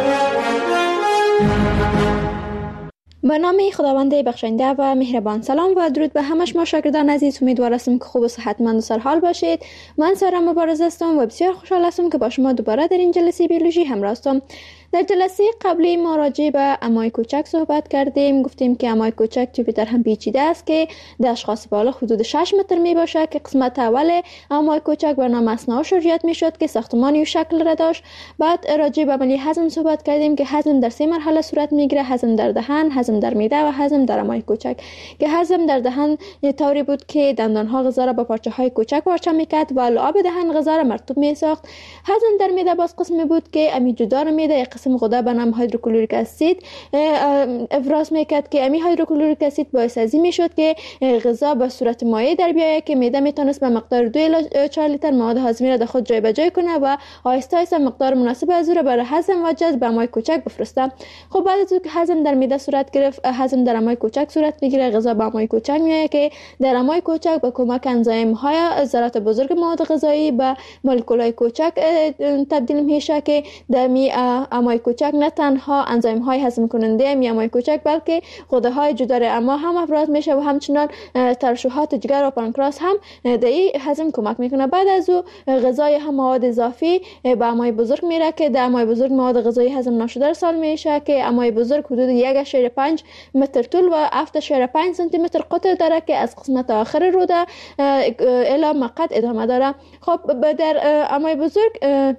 به نام خداوند بخشنده و مهربان. سلام و درود به همه شما شاگردان عزیز. امیدوار هستم که خوب و صحتمند و سرحال باشید. من سارا مبارز هستم و بسیار خوشحال هستم که با شما دوباره در این جلسه بیولوژی همراه هستم. در جلسه قبلی ما راجع به امای کوچک صحبت کردیم. گفتیم که امای کوچک جوپیتر هم پیچیده است که در اشخاص بالا حدود 6 متر می باشه که قسمت اول امای کوچک بر نام اثنا شرجیات می شد که ساختمانی و شکل را داشت. بعد راجع به عملی هضم صحبت کردیم که هضم در 3 مرحله صورت می گیره: هضم در دهن، هضم در معده و هضم در امای کوچک. که هضم در دهن طوری بود که دندان ها غذا را با پارچه های کوچک پارچه می کرد و لعاب دهن غذا را مرطوب می ساخت. هضم در معده باز قسمی بود که امی جدار معده قسم غده به نام هیدروکلوریک اسید افراز میکرد که امی هیدروکلوریک اسید باعث ازی میشد که غذا به صورت مایع در بیاید که معده میتونست به مقدار 2 الی 4 لیتر مواد هاضمه را در خود جای به جای کنه و آهسته آهسته مقدار مناسب از او را برای هضم و جذب به امای کوچک بفرسته. خب بعد از اینکه هضم در معده صورت گرفت، هضم در امای کوچک صورت میگیره. غذا به امای کوچک میاد که در امای کوچک با کمک انزیم های ذرات بزرگ مواد غذایی به مولکول های کوچک تبدیل میشه که در امای کوچک نه تنها انزیم های هضم کننده امای کوچک بلکه غده های جدار اما هم افراز میشه و همچنان ترشحات جگر و پانکراس هم در این هضم کمک میکنه. بعد از او غذای هم مواد اضافی به امای بزرگ میره که در امای بزرگ مواد غذایی هضم نشده ارسال میشه که امای بزرگ حدود 1.5 متر طول و 7.5 سانتی متر قطر داره که از قسمت آخر روده الی مقعد ادامه داره. خب در امای بزرگ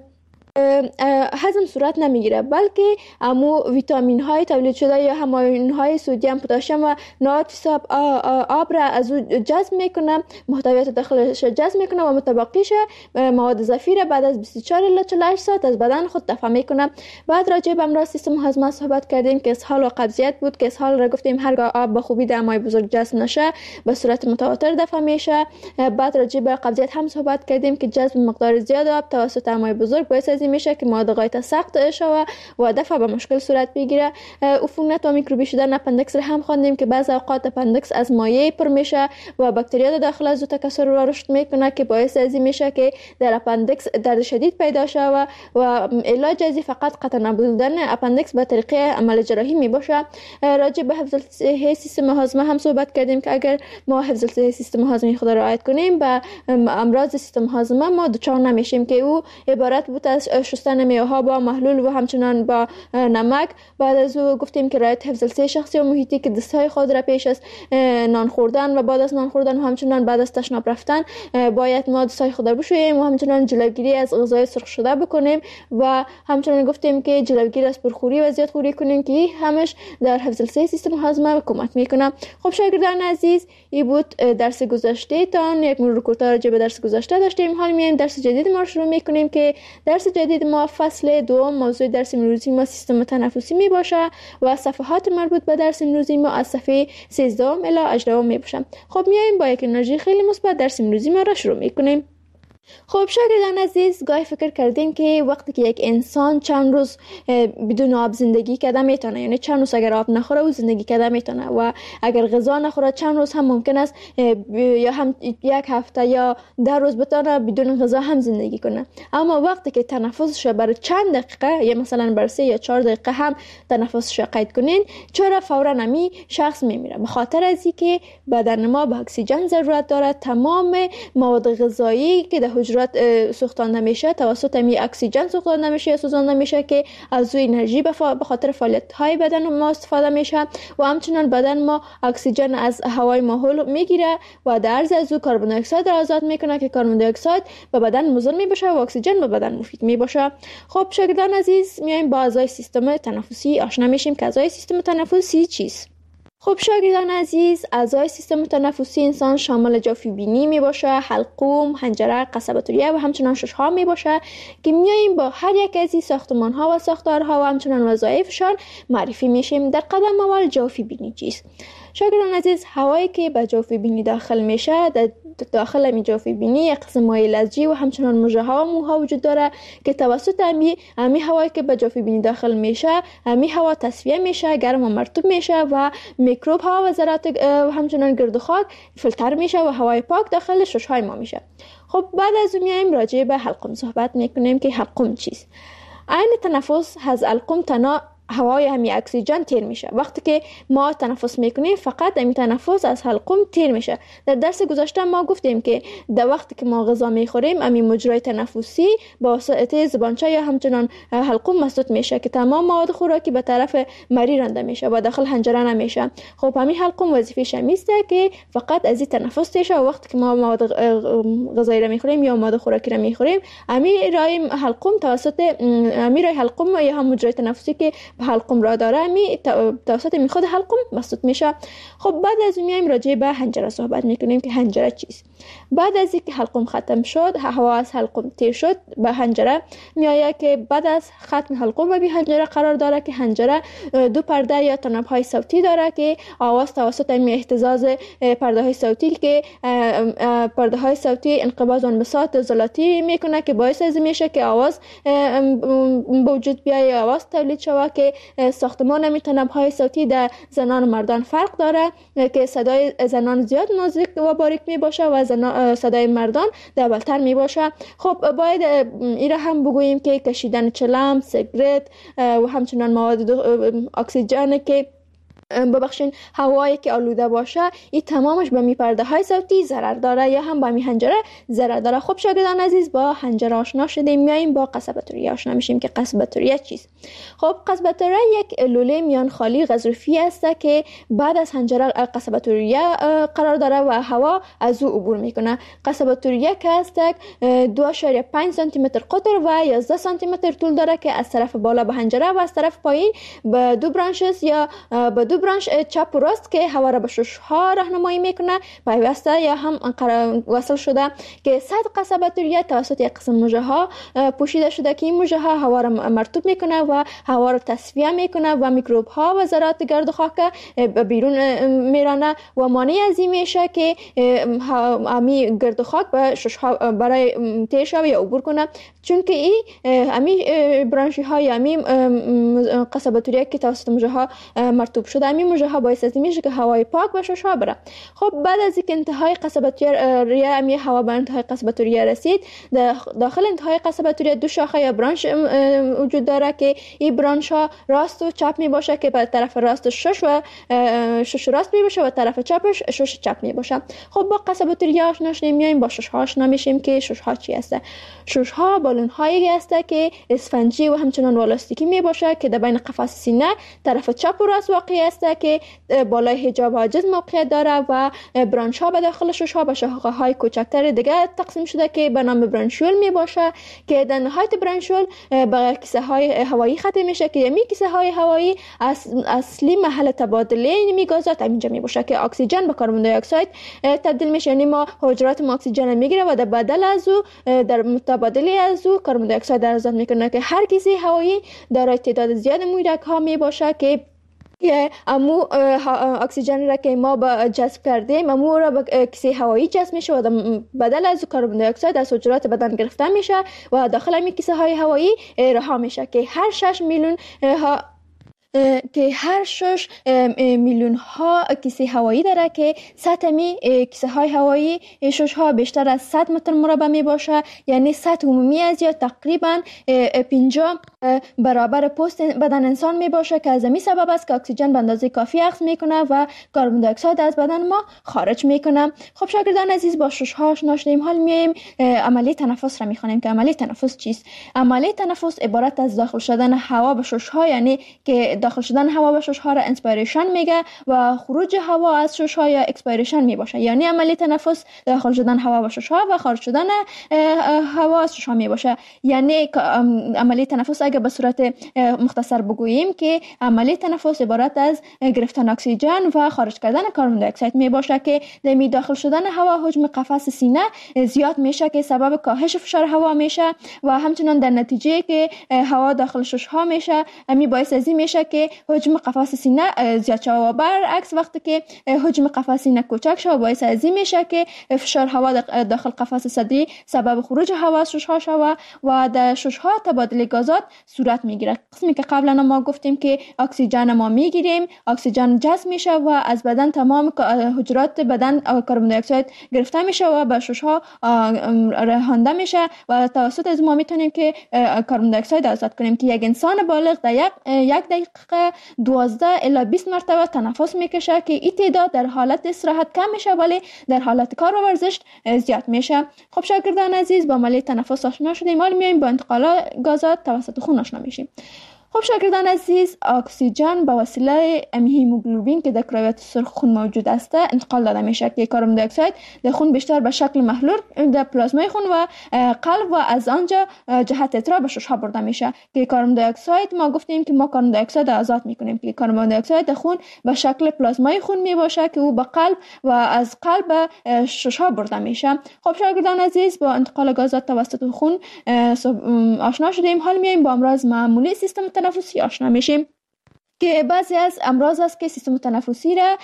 هضم صورت نمیگیره بلکه امو ویتامین های تولید شده یا هماین های سدیم، پتاسیم و ناتریت آب را از او جذب میکنه، محتویات داخلش جذب میکنه و متبقیش مواد اضافی را بعد از 24 الی 48 ساعت از بدن خود دفع میکنه. بعد راجع به امراض سیستم هاضمه صحبت کردیم که اسهال و قبضیت بود که اسهال را گفتیم هرگاه آب به خوبی در امای بزرگ جذب نشه به صورت متواتر دفع میشه. بعد راجع به قبضیت هم صحبت کردیم که جذب مقدار زیاد آب توسط امای بزرگ باعث میشه که مواد غایت سخت شوه و دفع به مشکل صورت بگیره. عفونت و میکروبی شدن اپندکس را هم خواندیم که بعضی اوقات اپندکس از مایع پر میشه و باکتریا داخل از او تکثر و رشد میکنه که باعث ازی میشه که در اپندکس درد شدید پیدا شوه و علاج ازی فقط قطع نبودن اپندکس به طریق عمل جراحی میباشه. راجع به حفظ صحی سیستم هاضمه هم صحبت کردیم که اگر ما حفظ صحی سیستم هاضمه خود را رعایت کنیم به امراض سیستم هاضمه ما دچار نمیشیم که او عبارت بود از شستن میوه‌ها با محلول و همچنان با نمک. بعد از او گفتیم که رعایت حفظ الصحه شخصی و محیطی که دستهای خود را پیش از نان خوردن و بعد از نان خوردن و همچنان بعد از تشناب رفتن باید ما دستهای خود را بشوییم و همچنان جلوگیری از غذای سرخ شده بکنیم و همچنان گفتیم که جلوگیری از پرخوری و زیاد خوری کنیم که همش در حفظ الصحه سیستم هاضمه کمک میکنه. خب شاگردان عزیز، این بود درس گذشته تان. یک مرور کوتاه راجع به درس گذشته داشتیم. حالا میایم درس جدید ما شروع میکنیم که درس جدید ما فصل دوم موضوع درس امروزی ما سیستم تنفسی می باشه و صفحات مربوط به درس امروزی ما از صفحه 13 الی 18 می باشه. خب میایم با یک انرژی خیلی مثبت درس امروزی ما را شروع میکنیم. خب شاگردان عزیز، گاهی فکر کردین که وقتی که یک انسان چند روز بدون آب زندگی کرده میتونه، یعنی چند روز اگر آب نخوره او زندگی کرده میتونه و اگر غذا نخوره چند روز هم ممکن است یا هم 1 هفته یا 10 روز بتونه بدون غذا هم زندگی کنه. اما وقتی که تنفسش برای چند دقیقه یا مثلا برای 3 یا 4 دقیقه هم تنفسش قید کنین، چرا فورا نمی شخص میمیره؟ به خاطر از اینکه بدن ما به اکسیژن ضرورت داره. تمام مواد غذایی که در حجرات سوختانده میشه توسط می اکسیژن سوختانده میشه یا سوزانده میشه که از او انرژی به خاطر فعالیت های بدن ما استفاده میشه و همچنان بدن ما اکسیژن از هوای ماحول میگیره و در عرض از او کربن دی اکساید را آزاد میکنه که کربن دی اکساید به بدن مضر میباشه و اکسیژن به بدن مفید میباشه. خب شاگردان عزیز، میایم با اعضای سیستم تنفسی آشنا میشیم که اعضای سیستم تنفسی چیست. خب شاگردان عزیز، اعضای سیستم تنفسی انسان شامل جوف بینی می باشه، حلقوم، حنجره، قصبات ریه و همچنان ششها می باشه که میاییم با هر یک از این ساختمان ها و ساختارها و همچنان وظایفشان معرفی میشیم. در قدم اول جوف بینی چیست؟ شاگردان عزیز، هوایی که به جوف بینی داخل میشه در داخل امی جوفی بینی یک قسم مایع لزجی و همچنان مژه ها و موها وجود داره که توسط امی هوایی که به جوفی بینی داخل میشه امی هوا تصفیه میشه، گرم و مرطوب میشه و میکروب ها و ذرات همچنان گرد و خاک فیلتر میشه و هوای پاک داخل شش های ما میشه. خب بعد از اون میایم راجع به حلقوم صحبت میکنیم که حلقوم چیست. عین تنفس از حلقوم تنها هوای همی اکسیژن تیر میشه. وقتی که ما تنفس میکنیم فقط همی تنفس از حلقوم تیر میشه. در درس گذشته ما گفتیم که در وقتی که ما غذا میخوریم همی مجرای تنفسی با واسطه زبانچه یا همچنان حلقوم مسدود میشه که تمام مواد خوراکی به طرف مری رانده میشه و داخل حنجره نمیشه. خب همین حلقوم وظیفه‌ش میسته که فقط از این تنفس تیر شه و وقتی که ما مواد غذایی را میخوریم یا مواد خوراکی را میخوریم همی رای حلقوم توسط همی رای حلقوم یا هم مجرای تنفسی که حلقوم را داره توسط خود حلقوم مسدود میشه. خب بعد از میایم راجع به حنجره صحبت میکنیم که حنجره چیست. بعد از اینکه حلقوم ختم شد، هوا از حلقوم تیر شد به حنجره میآید که بعد از ختم حلقوم به حنجره قرار داره که حنجره دو پرده یا تنابهای صوتی داره که آواز توسط اهتزاز پرده های صوتی که پرده های صوتی انقباض و انبساط عضلاتی میکنه که باعث از میشه که آواز به وجود بیاید، آواز تولید شود که ساختمان می تنابهای صوتی در زنان و مردان فرق داره که صدای زنان زیاد نازک و باریک می باشه و صدای مردان دبلتر می باشه. خب باید این را هم بگوییم که کشیدن چلم، سیگرت و همچنان مواد اکسیژن که ببخشین هوایی که آلوده باشه این تمامش به می پرده های صوتی ضرر داره یا هم به می حنجره ضرر داره. خب شاگردان عزیز با حنجره آشنا شدیم، میایم با قصبه توریه آشنا میشیم که قصبه توریه چیست. خب قصبه توریه یک لوله میان خالی غضروفی است که بعد از حنجره قصبه توریه قرار داره و هوا از او عبور میکنه. قصبه توریه که است 2.5 سانتی متر قطر و 11 سانتی متر طول داره که از طرف بالا به حنجره و از طرف پایین به دو برانش یا به دو برانش چپ و راست که هوا را به شش ها راهنمایی میکنه پیوسته یا هم وصل شده که سطح قصبه توریه توسط یک قسم مژه ها پوشیده شده که این مژه ها هوا را مرطوب میکنه و هوا را تصفیه میکنه و میکروب ها و ذرات گرد و خاک بیرون میرانه و مانع از این میشه که امی گرد و خاک به شش ها برای تیر شوه یا عبور کنه، چون که این امی برانشی ها یا امی قصبه توریه که توسط مژه ها مرطوب شده امی مژه ها باعث از میشه که هوای پاک به شش ها بره. خب بعد از اینکه انتهای قصبه توریه امی هوا به انتهای قصبه توریه رسید، داخل انتهای قصبه توریه دو شاخه یا برانش وجود داره که این برانش ها راست و چپ می باشه که به طرف راست شش و شش راست می باشه و طرف چپش شش چپ می باشه. خب با قصبه توریه آشنا شدیم، میایم با شش ها آشنا میشیم که شش ها چی هست. شش ها بالون هایی هست که اسفنجی و همچنان والاستیکی می باشه که در بین قفس سینه طرف چپ و راست واقع است که بالای حجاب حاجز موقعیت داره و برانش ها به داخل شش ها به شاخه های کوچکتر دیگه تقسیم شده که به نام برانشول می باشه که در نهایت برانشول به کیسه های هوایی ختم میشه که می کیسه های هوایی اصلی محل تبادله می گازات اینجا می باشه که اکسیژن به کربن دی اکساید تبدیل میشه. یعنی ما حجرات ما اکسیژن میگیره و در بدل از او در متبادله از او کربن دی اکساید آزاد میکنه که هر کیسه هوایی دارای تعداد زیاد مویدک ها می باشه که امو اکسیژن را که ما با جذب کردیم امو را به کیسه هوایی جذب میشه و بدل از کربن دی اکساید از حجرات بدن گرفته میشه و داخل این کیسه های هوایی رها میشه که هر 6 میلیون ها کیسه هوایی داره که سطح کیسه های هوایی شش ها بیشتر از 100 متر مربع می باشه، یعنی سطح عمومی از یا تقریبا 50 برابر پوست بدن انسان می باشه که از این سبب است که اکسیژن به اندازه کافی اخذ میکنه و کربن دی اکساید از بدن ما خارج میکنه. خب شاگردان عزیز با شش ها آشنا شدیم، حال میایم عملی تنفس را میخوانیم که عملی تنفس چیست. عملی تنفس عبارت از داخل شدن هوا به شش ها، یعنی که داخل شدن هوا به شش ها را انسپیریشن میگه و خروج هوا از شش ها یا اکسپیریشن می باشه. یعنی عملی تنفس داخل شدن هوا به شش ها و خارج شدن هوا از شش ها می باشه. یعنی عملی تنفس اگه به صورت مختصر بگوییم که عملی تنفس عبارت از گرفتن اکسیژن و خارج کردن کربن دی اکساید می باشه که در داخل شدن هوا حجم قفس سینه زیاد میشه که سبب کاهش فشار هوا میشه و همچنان در نتیجه که هوا داخل شش ها میشه امی باعث از این میشه که حجم قفس سینه زیاد شود و برعکس وقتی که حجم قفس سینه کوچک شود باعث از این میشه که فشار هوا داخل قفس صدری سبب خروج هوا از ششها شود و در ششها تبادل گازات صورت میگیره. قسمی که قبلا ما گفتیم که اکسیژن ما میگیریم، اکسیژن جذب میشه و از بدن تمام حجرات بدن کربن دی اکساید گرفته میشه و به ششها رهانده میشه و توسط از ما میتونیم که کربن دی اکساید آزاد کنیم که یک انسان بالغ در یک دقیقه 12 الی 20 مرتبه تنفس میکشه که این تعداد در حالت استراحت کم میشه ولی در حالت کار و ورزش زیاد میشه. خب شاگردان عزیز با عملیه تنفس آشنا شدیم، حالا میایم با انتقال گازات توسط خون آشنا میشیم. خب شاگردان عزیز، اکسیژن به وسیله هیموگلوبین که در کرویات سرخ خون موجود است انتقال داده میشه که کربن دی اکساید در خون بیشتر به شکل محلول در پلازمای خون و قلب و از آنجا جهت اترا به ششها برده میشه که کربن دی اکساید ما گفتیم که ما کربن دی اکساید آزاد میکنیم که کربن دی اکساید در خون به شکل پلازمای خون میباشه که او به قلب و از قلب به ششها برده میشه. خب شاگردان عزیز با انتقال گازات توسط خون آشنا شدیم، حال میایم با امراض معمولی سیستم تنفسی آشنا میشیم که بعضی از امراض است که سیستم تنفسی را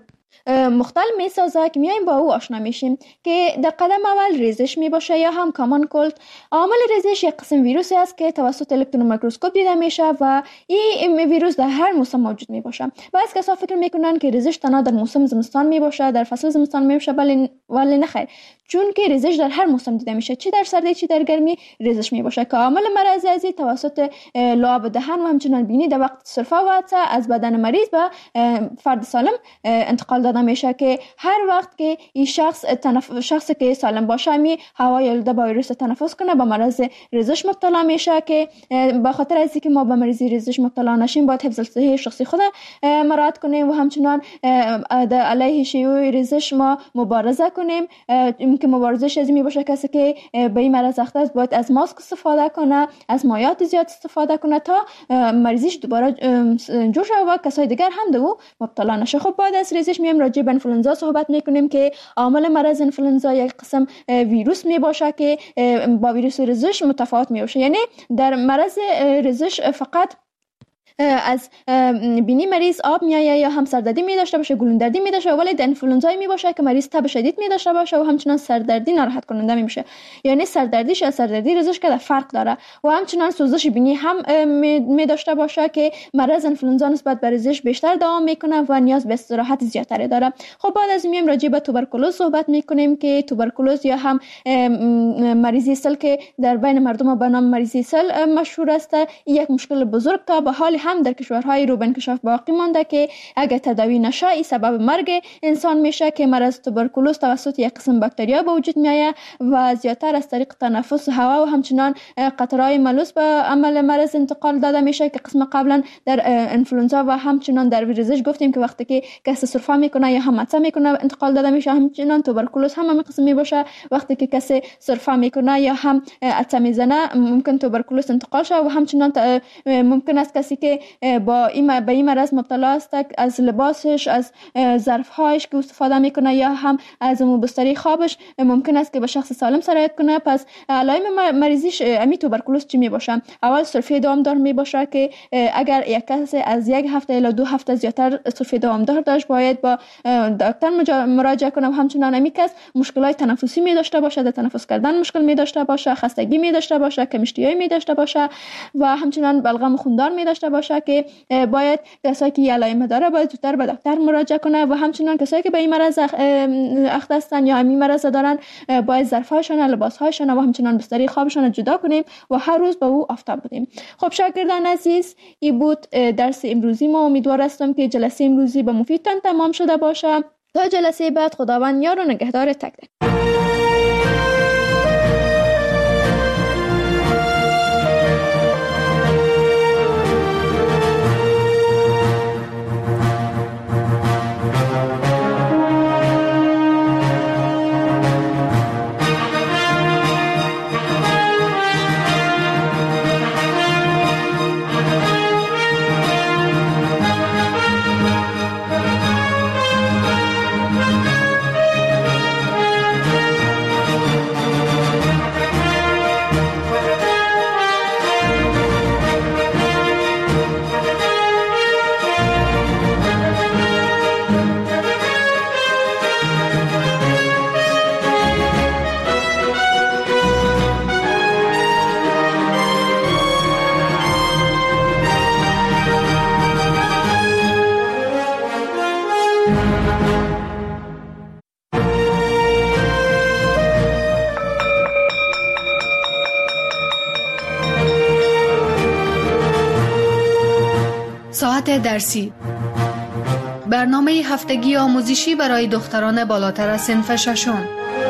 مختل می سازه که میایم با او آشنا میشیم که در قدم اول ریزش می باشه یا هم کامان کولد. عامل ریزش یک قسم ویروسی است که توسط الکترون میکروسکوپ دیده میشه و این ویروس در هر موسم موجود می باشه. بعضی کسا فکر میکنن که ریزش تنها در موسم زمستان می باشه، در فصل زمستان می باشه، ولی نه خیر، چون که ریزش در هر موسم دیده میشه، چی در سردی چی در گرمی ریزش می باشه که عامل مرض ازی توسط لعاب دهن و همچنان بینی در وقت سرفه و عطسه از بدن مریض به فرد سالم انتقال داده میشه که هر وقت که این شخص که سالم باشه می هوای آلوده با ویروس تنفس کنه به مرض ریزش مبتلا میشه که به خاطر از اینکه ما به مرض ریزش مبتلا نشیم باید حفظ صحی شخصی خود مراعات کنیم و همچنان علیه شیوع ریزش ما مبارزه کنیم که مبارزش از این می باشه کسی که به این مرض اخته است باید از ماسک استفاده کنه، از مایعات زیاد استفاده کنه تا مریضیش دوباره جور شود و کسای دیگر هم به او مبتلا نشه. خب بعد از ریزش میایم راجع به انفلوئنزا صحبت میکنیم که عامل مرض انفلوئنزا یک قسم ویروس می باشه که با ویروس ریزش متفاوت می باشه. یعنی در مرض ریزش فقط از بینی مریض آب میآید یا هم سردردی می داشته باشه، گلوندردی می داشته، ولی در انفلوئنزا می باشه که مریض تب شدید می داشته باشه و همچنان سردردی ناراحت کننده می باشه. یعنی سردردیش از سردردی ریزش که فرق داره و همچنان سوزش بینی هم می داشته باشه که مرض انفلوئنزا نسبت به ریزش بیشتر دوام میکنه و نیاز به استراحت زیادتری داره. خب بعد از میایم راجع به توبرکولوز صحبت میکنیم که توبرکولوز یا هم مریضی سل که در بین مردم به نام مریضی سل مشهور است، یک مشکل بزرگ که به حال هم در کشورهای رو به انکشاف باقی مانده که اگر تداوی نشه این سبب مرگ انسان میشه که مرض توبرکولوز توسط یک قسم باکتریا به وجود میآید و زیادتر از طریق تنفس هوا و همچنان قطرهای ملوث به عمل مرض انتقال داده میشه که قسم قبلا در انفلوئنزا و همچنان در ریزش گفتیم که وقتی که کسی سرفه میکنه یا هم عطسه میکنه انتقال داده میشه. همچنان توبرکولوز هم همین قسم می باشه، وقتی که کسی سرفه میکنه یا هم عطسه میزنه ممکن توبرکولوز انتقال شه و همچنان ممکن است کسی که به این مرض مبتلا است از لباسش، از ظرفهایش که استفاده میکنه یا هم از بستری خوابش ممکن است که به شخص سالم سرایت کنه. پس علائم مریضیش امی توبرکولوز چی می باشه؟ اول سرفه دوامدار می باشه که اگر یک کس از یک هفته الی 2 هفته زیادتر سرفه دوامدار داشت باید با دکتر مراجعه کنه و همچنان امی کس مشکلات تنفسی می داشته باشه، در تنفس کردن مشکل می داشته باشه، خستگی می داشته باشه، کم‌اشتیایی می داشته باشه و همچنان بلغم خوندار می داشته باشه که باید کسایی که علائم داره باید زودتر به دکتر مراجعه کنه و همچنان کسایی که به این مرض اخته هستن یا همین مرض دارن باید ظرف‌هاشون، لباس‌هاشون و همچنان بستری خوابشون جدا کنیم و هر روز به او آفتاب بدیم. خب شاگردان عزیز، این بود درس امروزی ما. امیدوار هستم که جلسه امروزی به مفیدتان تمام شده باشه. تا جلسه بعد خداوند یار و نگهدار تک تک. ساعت درسی. برنامه هفتگی آموزشی برای دختران بالاتر از صنف ششم.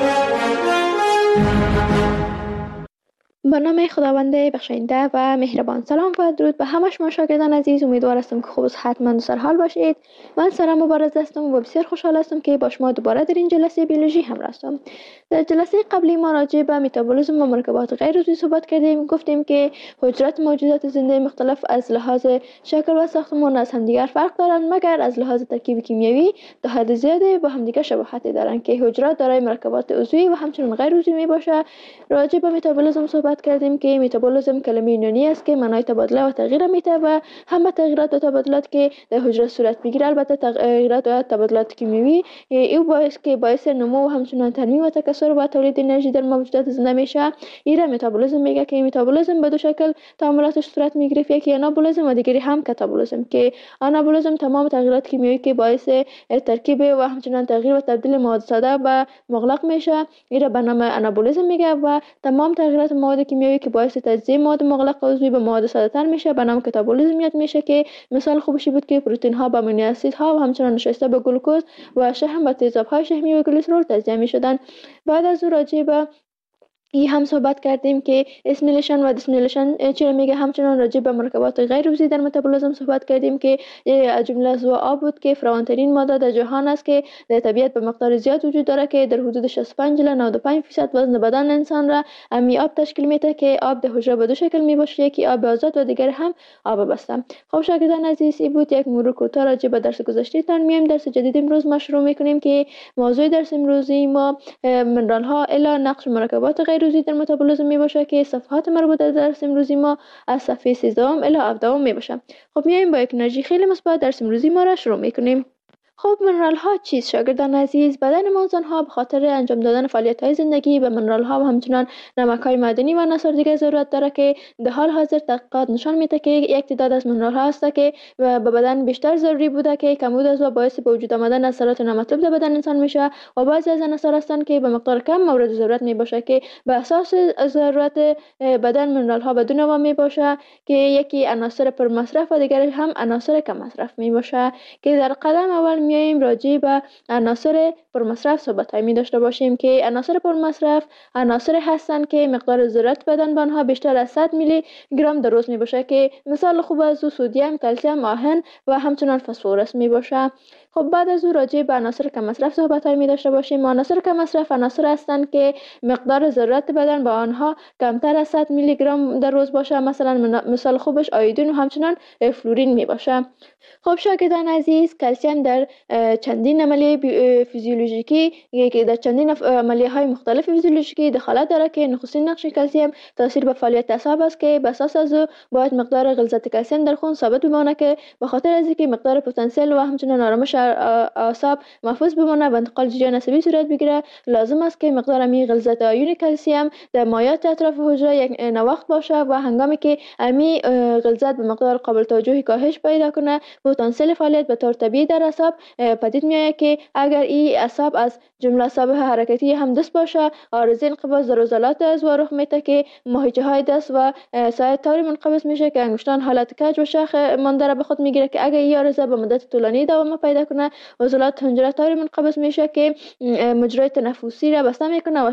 به نام خداوند بخشاینده و مهربان. سلام و درود به همه شما شاگردان عزیز. امیدوار هستم که خوب و صحتمند و سرحال باشید. من سارا مبارز هستم و بسیار خوشحال هستم که با شما دوباره در این جلسه بیولوژی همراه هستم. در جلسه قبلی ما راجع به متابولیسم و مرکبات غیر عضوی صحبت کردیم. گفتیم که حجرات موجودات زنده مختلف از لحاظ شکل و ساختمان از همدیگر فرق دارند، مگر از لحاظ ترکیب کیمیایی تا حد زیادی با همدیگر شباهت دارند که حجرات دارای مرکبات عضوی و همچنین غیر عضوی میباشه. راجع به متابولیسم صحبت کردیم که متابولیسم کلمه یونانی است که معنای تبادله و تغییر میده و همه تغییرات و تبادلات که در حجره صورت میگیره، البته تغییرات و تبادلات کیمیایی، این باعث نمو و همچنین ترمیم و تکثر و تولید انرژی در موجودات زنده میشه. این متابولیسم میگه که متابولیسم به دو شکل تعاملاتش صورت میگیره، یکی آنابولیسم و دیگری هم کاتابولیسم. که آنابولیسم تمام تغییرات کیمیایی که باعث ترکیب و همچنین تغییر و تبدیل مواد ساده به مغلق میشه، این به نام آنابولیسم میگه، و تمام تغییرات مواد کیمیایی که باعث تجزیه مواد مغلق عضوی به مواد ساده تر میشه به نام کاتابولیسم یاد میشه. که مثال خوبش بود که پروتئین ها به امینو اسید ها و همچنین نشسته به گلوکوز و شحم و تیزاب های شحمی و گلیسرول تجزیه میشدن. بعد از او راجع به این هم صحبت کردیم که اسمیلیشن و دیسمیلیشن چرا میگه. همچنان راجع به مرکبات غیر عضوی در متابولیسم صحبت کردیم که از جمله از آب بود که فراوان‌ترین ماده در جهان است که در طبیعت به مقدار زیاد وجود داره که در حدود 65 الی 95% وزن بدن انسان را امی آب تشکیل میده. که آب در حجره به دو شکل میباشه، یکی آب آزاد و دیگر هم آب بسته. خب شاگردان عزیز، این بود یک مرور کوتاه راجع به درس گذشته تان. میایم درس جدید امروز ما شروع میکنیم که موضوع درس امروزی ما منرال ها الی نقش مرکبات غیر عضوی در متابولیسم میباشه که صفحات مربوطه در درس امروزی ما از صفحه 13 الی 17 میباشه. خب میایم با یک انرژی خیلی مثبت درس امروزی ما را شروع میکنیم. خب منرال ها چیست شاگردان عزیز؟ بدن ما ها به خاطر انجام دادن فعالیت های زندگی به منرال ها و همچنان نمک های معدنی و عناصر دیگه ضرورت داره که در حال حاضر تحقیقات نشان میده که یک تعداد از منرال ها هست که به بدن بیشتر ضروری بوده که کمبود از و باعث به وجود آمدن اثرات نامطلوب در بدن انسان میشه، و بعضی از عناصر هستند که به مقدار کم مورد ضرورت میباشه که به اساس ضرورت بدن منرال ها به دو نوع میباشه که یکی عناصر پر مصرف و دیگری هم عناصر کم مصرف میباشه. که در قدم اول میایم راجع به عناصر پرمصرف صحبت می داشته باشیم که عناصر پرمصرف عناصر هستند که مقدار ضرورت بدن به آنها بیشتر از 100 میلی گرم در روز می باشه. که مثال خوب از او سدیم، کلسیم، آهن و همچنان فسفرس می باشه. خب بعد از او راجع به عناصر کم مصرف صحبت می داشته باشیم. عناصر کم مصرف عناصر هستند که مقدار ضرورت بدن به آنها کمتر از 100 میلی گرم در روز باشه. مثلا مثال خوبش آیودین و همچنان فلورین می باشه. خب شاگردان عزیز، کلسیم در چندین عملیه فیزیولوژیکی که در چندین عملیه های مختلف فیزیولوژیکی دخالت داره که نخستین نقش کلسیم تاثیر به فعالیت اعصاب است که به اساس از او باید مقدار غلظت کلسیم در خون ثابت بمانه که به خاطر از اینکه مقدار پتانسیل و همچنین آرامش اعصاب محفوظ بمانه و انتقال جریان عصبی صورت بگیره، لازم است که مقدار امی غلظت آیون کلسیم در مایعات اطراف حجره یک نواخت باشه و هنگامی که امی غلظت به مقدار قابل توجهی کاهش پیدا کنه، پتانسیل فعالیت به طور طبیعی در اعصاب پدید میآید. که اگر این اعصاب از جمله اعصاب حرکتی هم دست باشه، عارضه انقباض در عضلات از رخ میده که ماهیچه های دست و ساعد طوری منقبض میشه که انگشتان حالت کج و شاخ مانده را به خود میگیره. که اگر این عارضه به مدت طولانی دوام پیدا کنه، عضلات حنجره طوری منقبض میشه که مجرای تنفسی را بسته میکنه و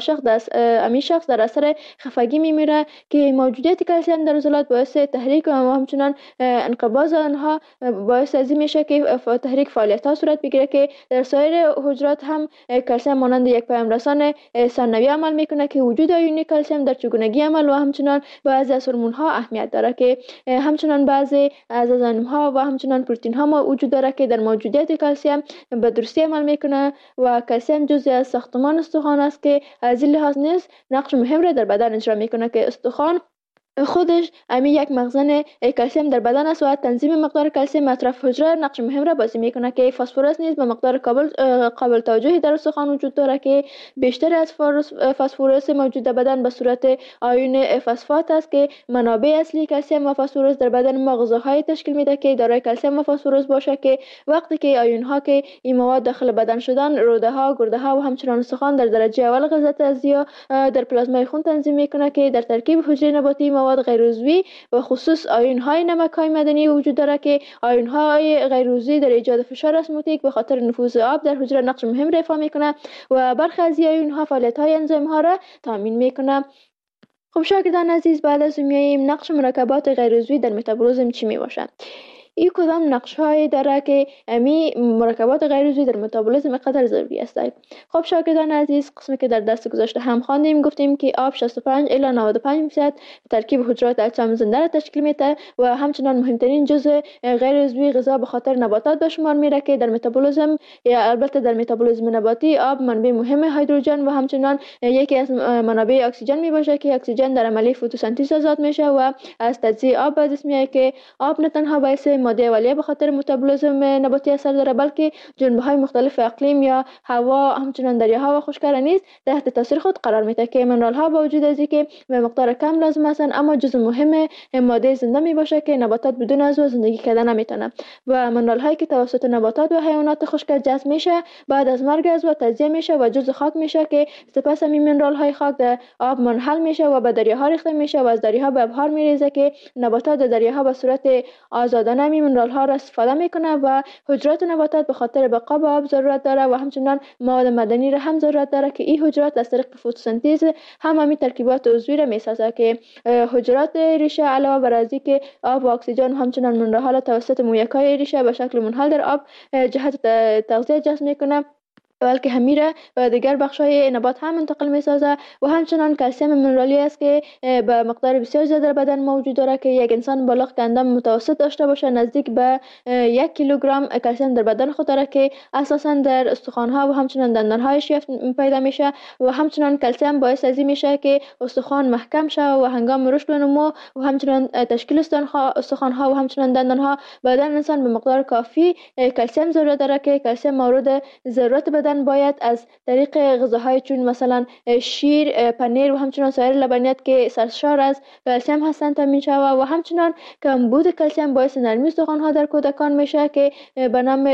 شخص در اثر خفگی میمیره. که موجودیت کلسیم در عضلات باعث تحریک و همچنان انقباض آنها باعث از این میشه که تحریک فعالیت ها صورت بگیره. که در سایر حجرات هم کلسیم مانند یک پیام رسان ثانوی عمل میکنه که وجود آیون کلسیم در چگونگی عمل و همچنان بعضی از هورمون ها اهمیت داره. که همچنان بعضی از انزیم ها و همچنان پروتئین ها ما وجود داره که در موجودیت کلسیم به درستی عمل میکنه و کلسیم جزئی از ساختمان استخوان است که از این لحاظ نیز نقش مهم را در بدن اجرا میکنه. که استخوان خودش یک مخزن کلسیم در بدن است و تنظیم مقدار کلسیم اطراف حجره نقش مهم را بازی میکنه. که فسفرس نیز به مقدار قابل توجهی در استخوان وجود داره که بیشتر از فسفرس موجود در بدن به صورت آیون فسفات است. که منابع اصلی کلسیم و فسفرس در بدن ما غذاهای تشکیل میده که دارای کلسیم و فسفرس باشه. که وقتی که آیون ها که این مواد داخل بدن شدن، روده ها، گرده ها و همچنان استخوان در درجه اول غلظت ازیا در پلازمای خون تنظیم میکنه که در ترکیب حجره نباتی مواد غیر عضوی و خصوص آیون‌های نمک‌های معدنی وجود دارد که آیون‌های غیر عضوی در ایجاد فشار اسموتیک به خاطر نفوذ آب در حجره نقش مهم ایفا می‌کنند و برخی از این آیون‌ها فعالیت‌های انزیم‌ها را تامین می‌کنند. خب شاگردان عزیز، بعد از میاییم نقش مرکبات غیر عضوی در متابولیسم چی میباشد؟ این کدام نقش هایی داره که امی مرکبات غیر عضوی در متابولیسم قدر ضروری است؟ خب شاگردان عزیز، قسمی که در درس گذشته هم خواندیم گفتیم که آب 65 الی 95% ترکیب حجرات اجسام زنده را تشکیل میده و همچنان مهمترین جزء غیر عضوی غذا به خاطر نباتات به شمار میره که در متابولیسم یا البته در متابولیسم نباتی آب منبع مهم هیدروژن و همچنان یکی از منابع اکسیژن میباشه که اکسیژن در عملیه فتوسنتز آزاد میشه و از تجزیه آب به دست میاد که آب نه تنها باعث ماده اولیه به خاطر متابولیسم نباتی اثر داره بلکه جنبه‌های مختلف اقلیم یا هوا همچنان دریاها و خشک‌ها نیز تحت تاثیر خود قرار میده که منرال‌ها با وجود از اینکه به مقدار کم لازم هستند اما جزء مهم ماده زنده میباشه که نباتات بدون از او زندگی کردن نمیتونن و منرال‌هایی که توسط نباتات و حیوانات خشک جذب میشه بعد از مرگ از او تجزیه میشه و جزء خاک میشه که سپس همین منرال‌های خاک در آب منحل میشه و به دریاها ریخته میشه و از دریاها به ابحار میریزه که نباتات در دریاها به صورت آزادانه منرال‌ها را استفاده میکنه و حجرات نباتات به خاطر بقا به آب ضرورت داره و همچنان مواد معدنی را هم ضرورت داره که این حجرات از طریق فتوسنتز همین ترکیبات عضوی را میسازه که حجرات ریشه علاوه بر از اینکه آب و اکسیژن همچنان منرال‌ها را توسط مویکای ریشه به شکل منحل در آب جهت تغذیه جذب میکنه بلکه همیره و دیگر بخش‌های نبات هم منتقل می‌سازه و همچنان کلسیم منرالی است که به مقدار بسیار زیاد در بدن موجود داره که یک انسان بالغ که اندام متوسط داشته باشه نزدیک به 1 کیلوگرم کلسیم در بدن خود داره که اساساً در استخوان‌ها و همچنان دندان‌هایش پیدا میشه و همچنان کلسیم باعث از این میشه که استخوان محکم شه و هنگام رشد و نمو و همچنان تشکیل استخوان‌ها و همچنان دندان‌ها بدن انسان به مقدار کافی کلسیم ضرورت داره که کلسیم مورد ضرورت بدن باید از طریق غذاهای چون مثلا شیر، پنیر و همچنان سایر لبنیات که سرشار از کلسیم هستند تامین شود و همچنان کمبود کلسیم باعث نرمی استخوان‌ها در کودکان میشه که به نام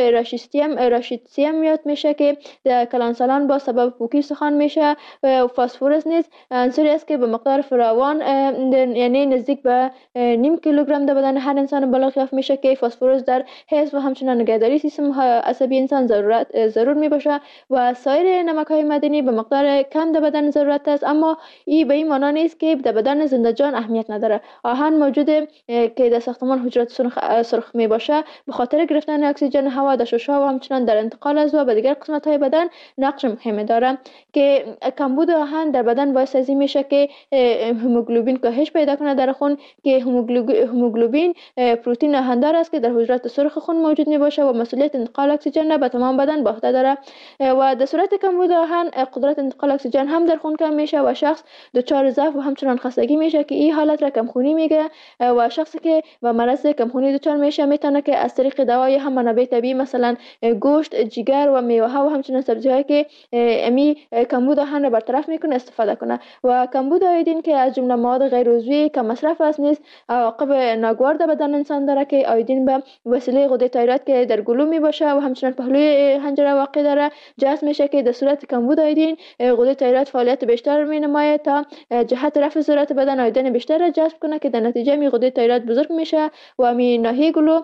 راشیتسیم یاد میشه که در کلانسالان با سبب پوکی استخوان میشه و فسفرس نیز عنصری است که به مقدار فراوان یعنی نزدیک به نیم کیلوگرم در بدن هر انسان بالغ یافت میشه که فسفرس در حفظ و همچنان نگهداری سیستم عصبی انسان ضرور میباشه و سایر نمک‌های معدنی به مقدار کم در بدن ضرورت است اما این به این معنی نیست که در بدن زنده جان اهمیت نداره. آهن موجوده که در ساختمان حجرات سرخ می باشه به خاطر گرفتن اکسیژن هوا در شش‌ها و همچنان در انتقال از او به دیگر قسمت‌های بدن نقش مهمی داره که کمبود آهن در بدن باعث از این میشه که هموگلوبین کاهش پیدا کنه در خون که هموگلوبین پروتئین آهندار است که در حجرات سرخ خون موجود می باشه و مسئولیت انتقال اکسیژن را به تمام بدن به عهده داره و در صورت کمبود آهن قدرت انتقال اکسیژن هم در خون کم میشه و شخص دچار ضعف و همچنان خستگی میشه که این حالت را کمخونی میگه و شخصی که به مرض کمخونی دچار میشه میتونه که از طریق دوای هم منابع طبیعی مثلا گوشت، جگر و میوه ها و همچنان سبزی‌هایی که امی کمبود آهن را برطرف میکنه استفاده کنه و کمبود آیودین که از جمله مواد غیر عضوی که مصرف است نیز عواقب ناگوار در بدن انسان داره که آیودین به وسیله غده تایروید که در گلو می باشه و همچنان پهلوی حنجره واقع داره جذب میشه که در صورت کمبود آیودین غده تایروید فعالیت بیشتر می نماید تا جهت رفع ضرورت بدن آیودین بیشتر را جذب کنه که در نتیجه می غده تایروید بزرگ میشه و می ناحیه گلو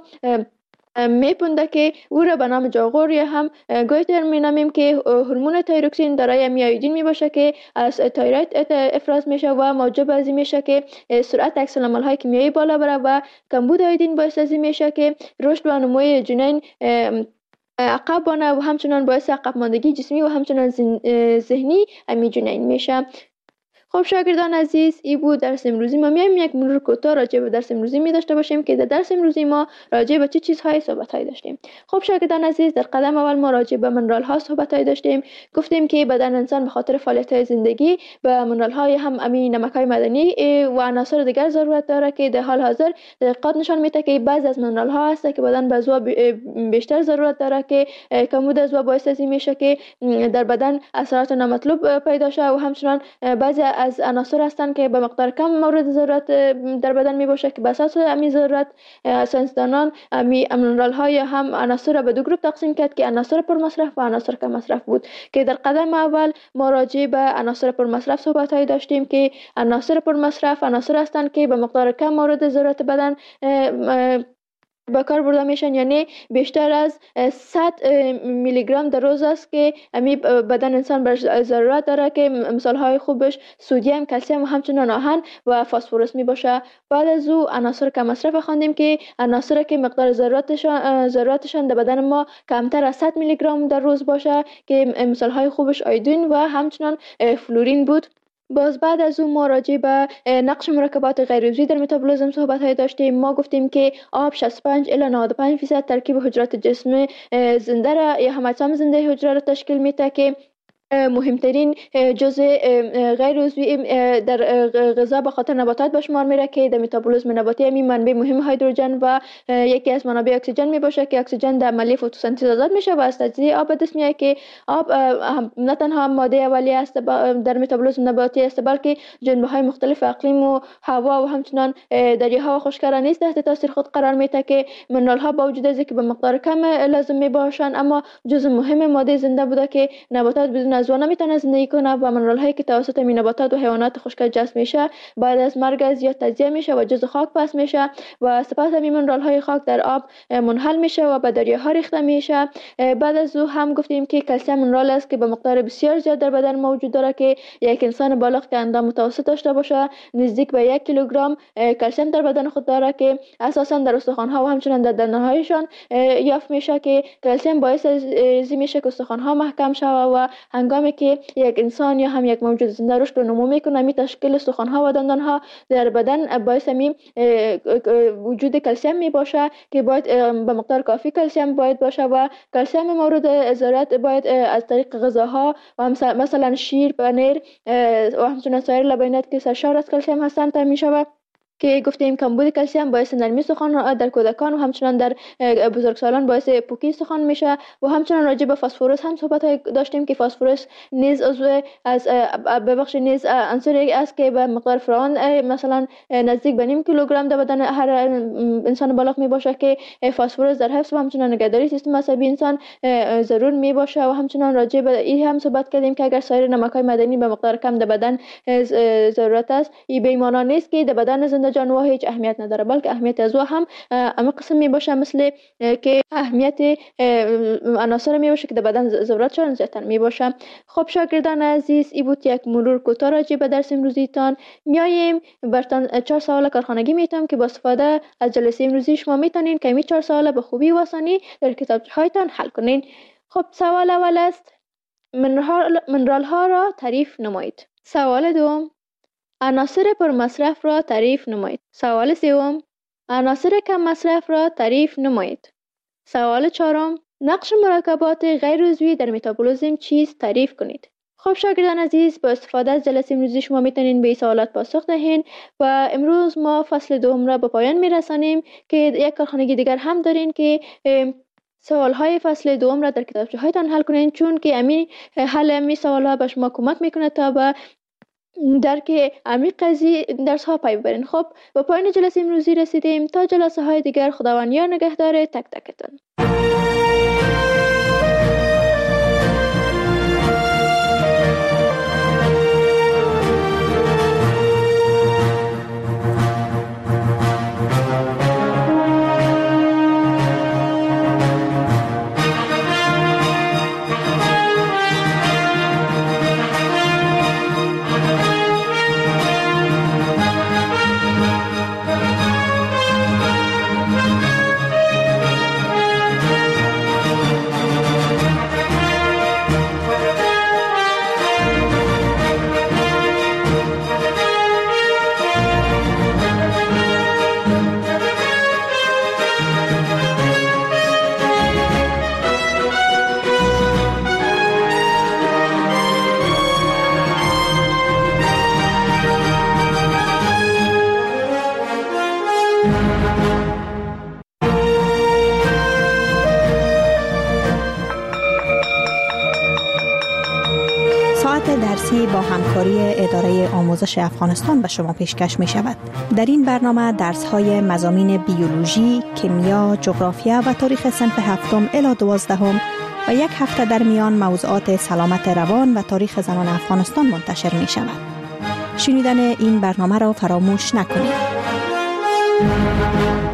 میپونده که او را به نام جاغور یا هم گویتر مینامیم که هورمون تایروکسین دارای آیودین می باشه که از تایروید افراز میشه و موجب از این میشه که سرعت عکس العمل‌های کیمیایی بالا بره و کمبود آیودین باعث از این میشه که رشد و نموی جنین عقب بانه و همچنان باعث عقب ماندگی جسمی و همچنان ذهنی امی جنین میشه. خب شاگردان عزیز، این بود درس امروزی ما. میایم یک مرور کوتاه راجع به درس امروزی می داشته باشیم که در درس امروزی ما راجع به چه چیزهای صحبت‌های داشتیم. خب شاگردان عزیز، در قدم اول ما راجع به منرال‌ها صحبت‌های داشتیم. گفتیم که بدن انسان به خاطر فعالیت‌های زندگی به منرال‌های هم امین نمک‌های معدنی و عناصر دیگر ضرورت داره که در حال حاضر تحقیقات نشان میده که بعضی از منرال‌ها هست که بدن به ازوا بیشتر ضرورت داره که کمبود ازوا باعث از این میشه که در بدن اثرات نامطلوب پیدا شه و همچنان بعضی از عناصر هستند که به مقدار کم مورد ضرورت در بدن می باشه که بر اساس امی ضرورت ساینسدانان امی مینرال ها یا هم عناصر را به دو گروه تقسیم کرد که عناصر پر مصرف و عناصر کم مصرف بود که در قدم اول ما راجع به عناصر پر مصرف صحبت هایی داشتیم که عناصر پر مصرف عناصر هستند که به مقدار کم مورد ضرورت بدن به کار برده میشن، یعنی بیشتر از 100 میلی گرم در روز است که امی بدن انسان بر ضرورت داره که مثال های خوبش سدیم، کلسیم و همچنین آهن و فسفرس می باشه. بعد از او عناصر کم مصرف خواندیم که عناصر که مقدار ضرورتشان در بدن ما کمتر از 100 میلی گرم در روز باشه که مثال های خوبش آیودین و همچنین فلورین بود. باز بعد از اون ما راجع به نقش مرکبات غیر عضوی در متابولیسم صحبت های داشتیم. ما گفتیم که آب 65 الی 95% ترکیب حجرات جسم زنده را یا هم اجسام زنده حجره را تشکیل میده که مهمترین جزء غیر عضوی در غذا به خاطر نباتات به شمار میره که در متابولیسم نباتی همین منبع مهم هیدروژن و یکی از منابع اکسیژن می باشه که اکسیژن در عملیه فتوسنتز آزاد میشه و از تجزیه آب به دست میاد که آب نه تنها ماده اولیه است در متابولیسم نباتی است بلکه جنبه های مختلف اقلیم و هوا و همچنان دریاها و خشکی‌ها نیز تحت تاثیر خود قرار میده که منرال ها با وجود از که به مقدار کم لازم می باشن اما جزء مهم ماده زنده بوده که نباتات بدون از آن نمیتونه زندگی کنه و منرال هایی که توسط نباتات و حیوانات خشک جذب میشه بعد از مرگ از یا تجزیه میشه و جزء خاک پس میشه و سپس همین منرال های خاک در آب منحل میشه و به دریاها ریخته میشه. بعد از او هم گفتیم که کلسیم منرال است که به مقدار بسیار زیاد در بدن موجود داره که یک انسان بالغ که اندام متوسط داشته باشه نزدیک به 1 کیلوگرم کلسیم در بدن خود داره که اساسا در استخوان ها و همچنین در دندانهایشان یافت میشه که کلسیم باعث میشه که استخوان ها محکم شوه و هنگامی که یک انسان یا هم یک موجود زنده رشد و نمو میکنه می تشکیل استخوان ها و دندان ها در بدن باعث می وجود کلسیم می باشه که باید به مقدار کافی کلسیم باید باشه و کلسیم مورد ضرورت باید از طریق غذاها و مثلا شیر، پنیر و همچنین سایر لبنیات که سرشار از کلسیم هستند تامین شود که گفتیم کمبود کلسیم باعث نرمی استخوان در کودکان و همچنین در بزرگسالان باعث پوکی استخوان میشه و همچنین راجع به فسفرس هم صحبت داشتیم که فسفرس نیز عضو از نیز عنصری است که به مقدار فراوان مثلا نزدیک به نیم کیلوگرم در بدن هر انسان بالغ می باشه که فسفرس در حفظ و همچنین نگهداری سیستم عصبی انسان ضرور می باشه و همچنین راجع به این هم صحبت کردیم که اگر سایر نمک‌های معدنی به مقدار کم در بدن ضرورت است این به معنی نیست که در بدن زنده جانور هیچ اهمیت نداره بلکه اهمیت از او هم اما قسم می باشه مثل که اهمیت عناصر می باشه که در بدن ضرورتشان زیادتر می باشه. خب شاگردان عزیز این بود یک مرور کوتاه راجع به درس امروزیتان. میایم برتان 4 سوال کارخانگی میتونم که با استفاده از جلسه امروزی شما میتونین که این 4 سوال به خوبی و آسانی در کتابچه هایتان حل کنین. خب سوال اول است منرال ها را تعریف نمایید. سوال دوم عناصر پر مصرف را تعریف نمایید. سوال سوم عناصر کم مصرف را تعریف نمایید. سوال چهارم نقش مرکبات غیر عضوی در متابولیسم چیست تعریف کنید. خب شاگردان عزیز با استفاده از جلسه امروزی شما میتونین به این سوالات پاسخ دهین و امروز ما فصل دوم را به پایان میرسانیم که یک کارخانگی دیگر هم دارین که سوال های فصل دوم را در کتابچه هایتان حل کنین چون که حل امی سوال ها به شما کمک میکنه تا به درک عمیق از درس ها پی ببرین. خب به پایان جلسه امروزی رسیدیم. تا جلسه های دیگر خداوند یار نگهدار تک تکتون. مواد درسی با همکاری اداره آموزش افغانستان به شما پیشکش می شود. در این برنامه درس‌های مضامین بیولوژی، کیمیا، جغرافیا و تاریخ صنف 7 الی 12 و یک هفته در میان موضوعات سلامت روان و تاریخ زنان افغانستان منتشر می شود. شنیدن این برنامه را فراموش نکنید.